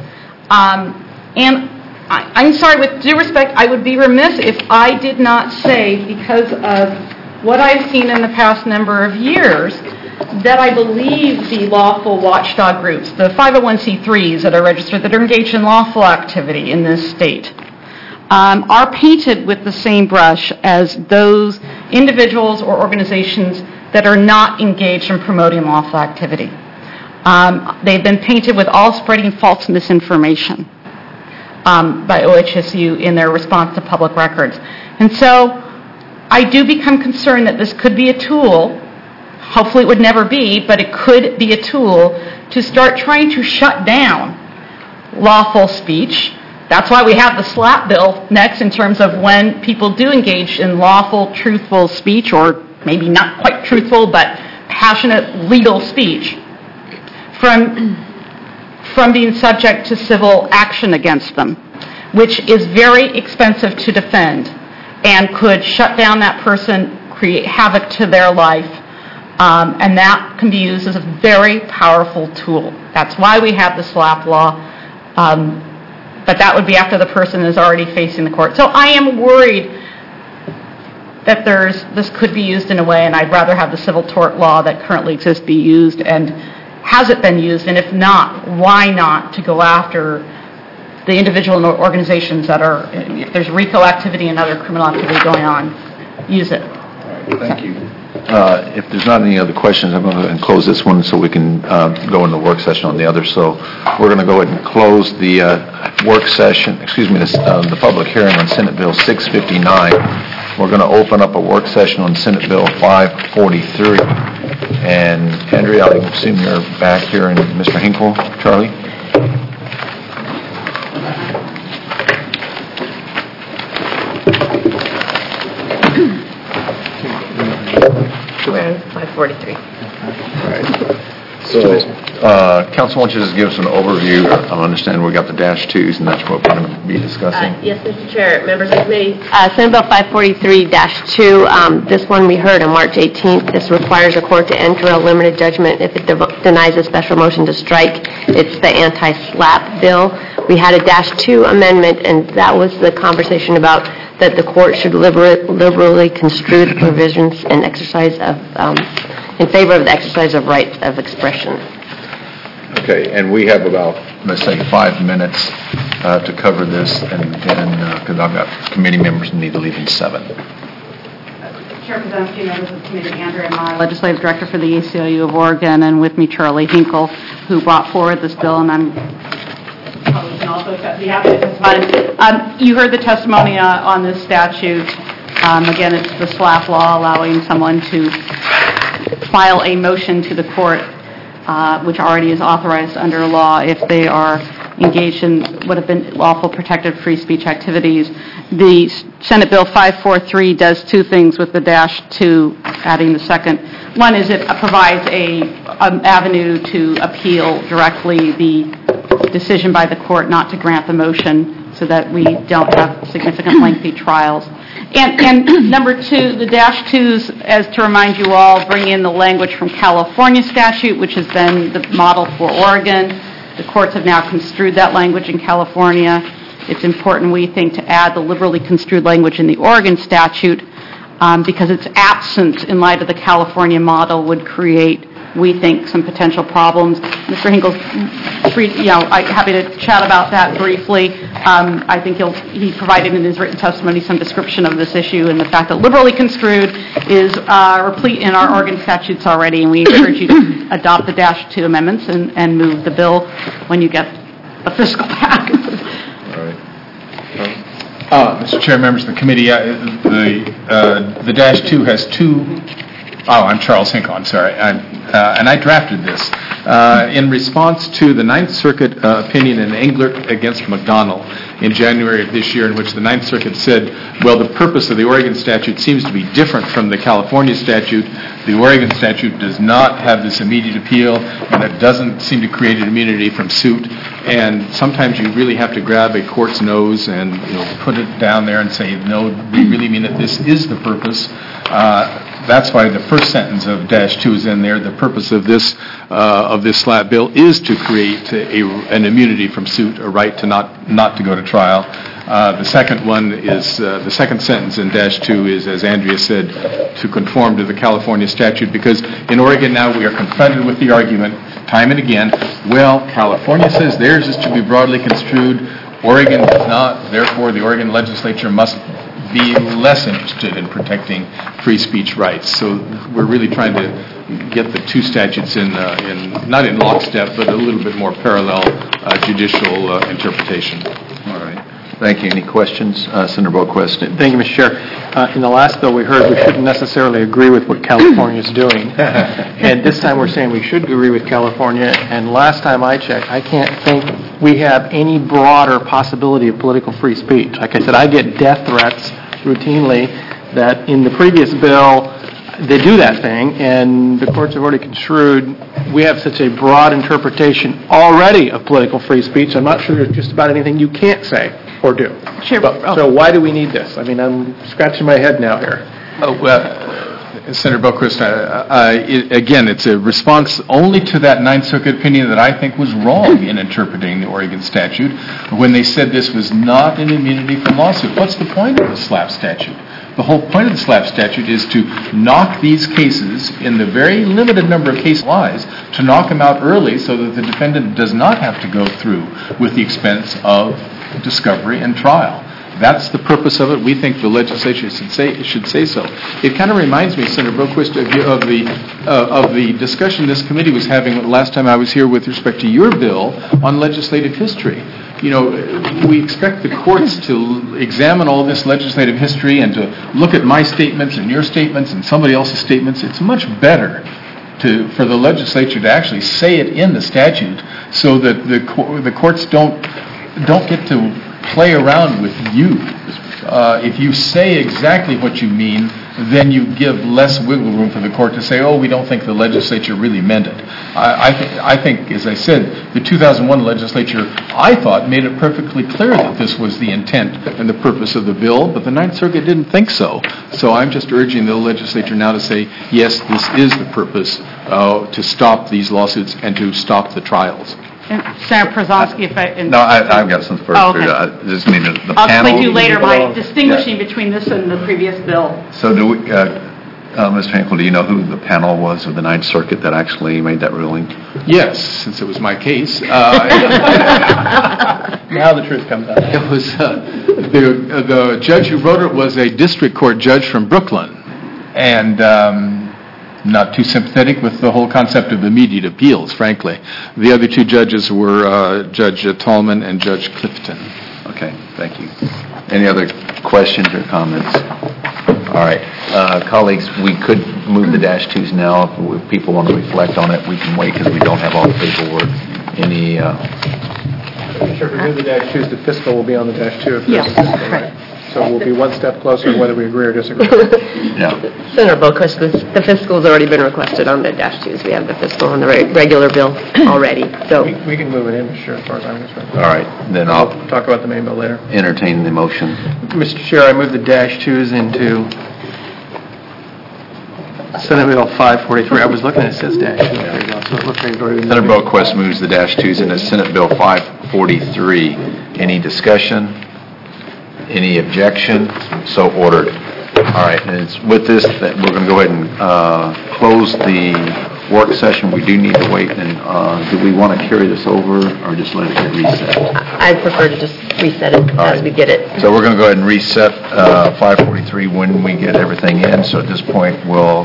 And I'm sorry, with due respect, I would be remiss if I did not say, because of what I've seen in the past number of years, that I believe the lawful watchdog groups, the 501c3s that are registered, that are engaged in lawful activity in this state, are painted with the same brush as those individuals or organizations that are not engaged in promoting lawful activity. They've been painted with all spreading false misinformation by OHSU in their response to public records. And so I do become concerned that this could be a tool, hopefully it would never be, but it could be a tool to start trying to shut down lawful speech. That's why we have the SLAPP bill next, in terms of when people do engage in lawful, truthful speech, or maybe not quite truthful, but passionate legal speech, from being subject to civil action against them, which is very expensive to defend and could shut down that person, create havoc to their life, and that can be used as a very powerful tool. That's why we have the SLAPP law. But that would be after the person is already facing the court. So I am worried that this could be used in a way, and I'd rather have the civil tort law that currently exists be used. And has it been used? And if not, why not to go after the individual organizations that are, if there's RICO activity and other criminal activity going on, use it. Thank you. If there's not any other questions, I'm going to go ahead and close this one so we can go into the work session on the other. So we're going to go ahead and close the work session, the public hearing on Senate Bill 659. We're going to open up a work session on Senate Bill 543. And Andrea, I assume you're back here, and Mr. Hinkle, Charlie? We're on 543. All right. So, Council, why don't you just give us an overview? I understand we got the -2s, and that's what we're going to be discussing. Yes, Mr. Chair, members of the committee. Senate Bill 543-2, this one we heard on March 18th. This requires a court to enter a limited judgment if it denies a special motion to strike. It's the anti-SLAPP bill. We had a -2 amendment, and that was the conversation about that the court should liberally construe the provisions in exercise of, in favor of the exercise of rights of expression. Okay, and we have about, let's say, 5 minutes to cover this, and because I've got committee members who need to leave in 7. Chair Brzezinski, members of the committee, Andrea Mai, Legislative Director for the ACLU of Oregon, and with me Charlie Hinkle, who brought forward this bill, and I'm probably can also be happy to testify. You heard the testimony on this statute. Again, it's the SLAPP law allowing someone to file a motion to the court, which already is authorized under law if they are engaged in what have been lawful protected free speech activities. The Senate Bill 543 does 2 things with the -2, adding the second One is it provides an avenue to appeal directly the decision by the court not to grant the motion so that we don't have significant lengthy trials. And number two, the -2s, as to remind you all, bring in the language from California statute, which has been the model for Oregon. The courts have now construed that language in California. It's important, we think, to add the liberally construed language in the Oregon statute because its absence in light of the California model would create, we think, some potential problems. Mr. Hinkle's I'm happy to chat about that briefly. I think he provided in his written testimony some description of this issue and the fact that liberally construed is replete in our Oregon statutes already, and we encourage you to adopt the -2 amendments and move the bill when you get the fiscal back. Mr. Chair, members of the committee, the -2 has two. Oh, I'm Charles Hinkle. I'm sorry, and I drafted this in response to the Ninth Circuit opinion in Englert against McDonnell in January of this year, in which the Ninth Circuit said, well, the purpose of the Oregon statute seems to be different from the California statute. The Oregon statute does not have this immediate appeal, and it doesn't seem to create an immunity from suit. And sometimes you really have to grab a court's nose and put it down there and say, no, we really mean that this is the purpose. That's why the first sentence of -2 is in there. The purpose of this SLAPP bill is to create an immunity from suit, a right to not to go to trial. The second one is the second sentence in -2 is, as Andrea said, to conform to the California statute, because in Oregon now we are confronted with the argument time and again, well, California says theirs is to be broadly construed, Oregon does not, therefore the Oregon legislature must be less interested in protecting free speech rights. So we're really trying to get the two statutes in not in lockstep, but a little bit more parallel judicial interpretation. All right. Thank you. Any questions? Senator Boquist. Thank you, Mr. Chair. In the last bill we heard we shouldn't necessarily agree with what California is doing. And this time we're saying we should agree with California. And last time I checked, I can't think we have any broader possibility of political free speech. Like I said, I get death threats routinely that in the previous bill they do that thing, and the courts have already construed. We have such a broad interpretation already of political free speech. I'm not sure there's just about anything you can't say or do. Sure. So why do we need this? I mean, I'm scratching my head now here. Oh, well, Senator Boquist, again, it's a response only to that Ninth Circuit opinion that I think was wrong in interpreting the Oregon statute when they said this was not an immunity from lawsuit. What's the point of the SLAPP statute? The whole point of the SLAPP statute is to knock these cases, in the very limited number of case lies, to knock them out early so that the defendant does not have to go through with the expense of discovery and trial. That's the purpose of it. We think the legislature should say so. It kind of reminds me, Senator Boquist, of the discussion this committee was having last time I was here with respect to your bill on legislative history. We expect the courts to examine all this legislative history and to look at my statements and your statements and somebody else's statements. It's much better for the legislature to actually say it in the statute so that the courts don't get to play around with you. If you say exactly what you mean, then you give less wiggle room for the court to say, oh, we don't think the legislature really meant it. I think, as I said, the 2001 legislature, I thought, made it perfectly clear that this was the intent and the purpose of the bill, but the Ninth Circuit didn't think so. So I'm just urging the legislature now to say, yes, this is the purpose, to stop these lawsuits and to stop the trials. Senator Przonski, I've got some first. Okay. I just need the I'll panel. explain to you later by distinguishing between this and the previous bill. So do we, Mr. Hinkle, do you know who the panel was of the Ninth Circuit that actually made that ruling? Yes, since it was my case. Now the truth comes out. It was the judge who wrote it was a district court judge from Brooklyn, and not too sympathetic with the whole concept of immediate appeals, frankly. The other two judges were Judge Tallman and Judge Clifton. Okay, thank you. Any other questions or comments? All right. Colleagues, we could move the -2s now. If people want to reflect on it, we can wait because we don't have all the paperwork. Sure, if we move the -2s, the fiscal will be on the -2. Yes, right. So we'll be one step closer whether we agree or disagree. Yeah. Senator Boquist, the fiscal's already been requested on the dash twos. We have the fiscal on the regular bill already, so. We can move it in, sure, as far as I'm concerned. All right, then I'll We'll talk about the main bill later. entertain the motion. Mr. Chair, I move the dash twos into Senate Bill 543. I was looking, it says dash two. There you go. So it looks like it's already been Senator moved. Boquist moves the dash twos into Senate Bill 543. Any discussion? Any objection? So ordered. All right, and it's with this that we're going to go ahead and close the work session. We do need to wait, and do we want to carry this over or just let it get reset? I prefer to just reset it as we get it. So we're going to go ahead and reset 543 when we get everything in. So at this point, we'll,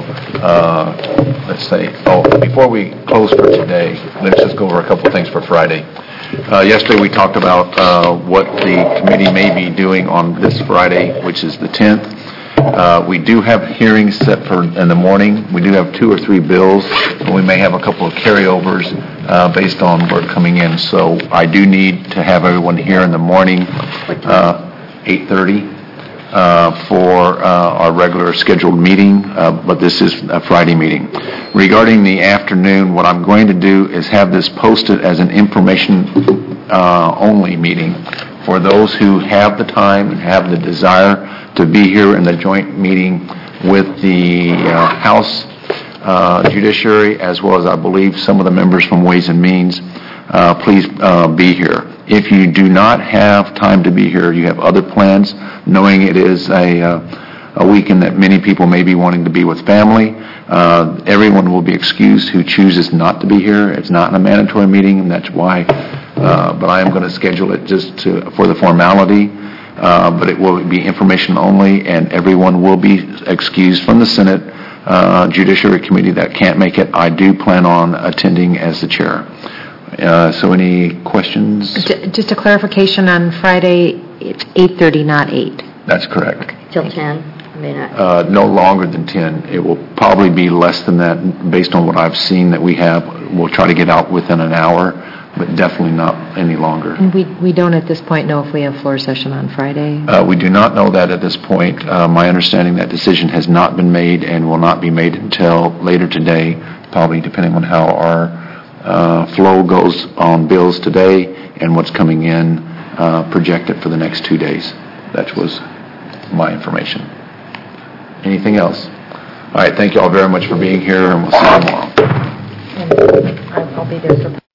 let's say, before we close for today, let's just go over a couple of things for Friday. Yesterday, we talked about what the committee may be doing on this Friday, which is the 10th. We do have hearings set for in the morning. We do have 2 or 3 bills, and we may have a couple of carryovers based on work coming in. So I do need to have everyone here in the morning, 8:30, for our regular scheduled meeting, but this is a Friday meeting. Regarding the afternoon, what I'm going to do is have this posted as an information-only meeting for those who have the time and have the desire to be here in the joint meeting with the House Judiciary, as well as, I believe, some of the members from Ways and Means. Please be here. If you do not have time to be here, you have other plans, knowing it is a weekend that many people may be wanting to be with family, everyone will be excused who chooses not to be here. It's not a mandatory meeting, and that's why, but I am going to schedule it just for the formality. But it will be information only, and everyone will be excused from the Senate Judiciary Committee that can't make it. I do plan on attending as the chair. So any questions? Just a clarification on Friday, it's 8:30, not 8. That's correct. Till 10? No longer than 10. It will probably be less than that based on what I've seen that we have. We'll try to get out within an hour, but definitely not any longer. And we don't at this point know if we have floor session on Friday? We do not know that at this point. My understanding, that decision has not been made and will not be made until later today, probably depending on how our flow goes on bills today and what's coming in projected for the next 2 days. That was my information. Anything else? All right, thank you all very much for being here, and we'll see you tomorrow. I'll be there for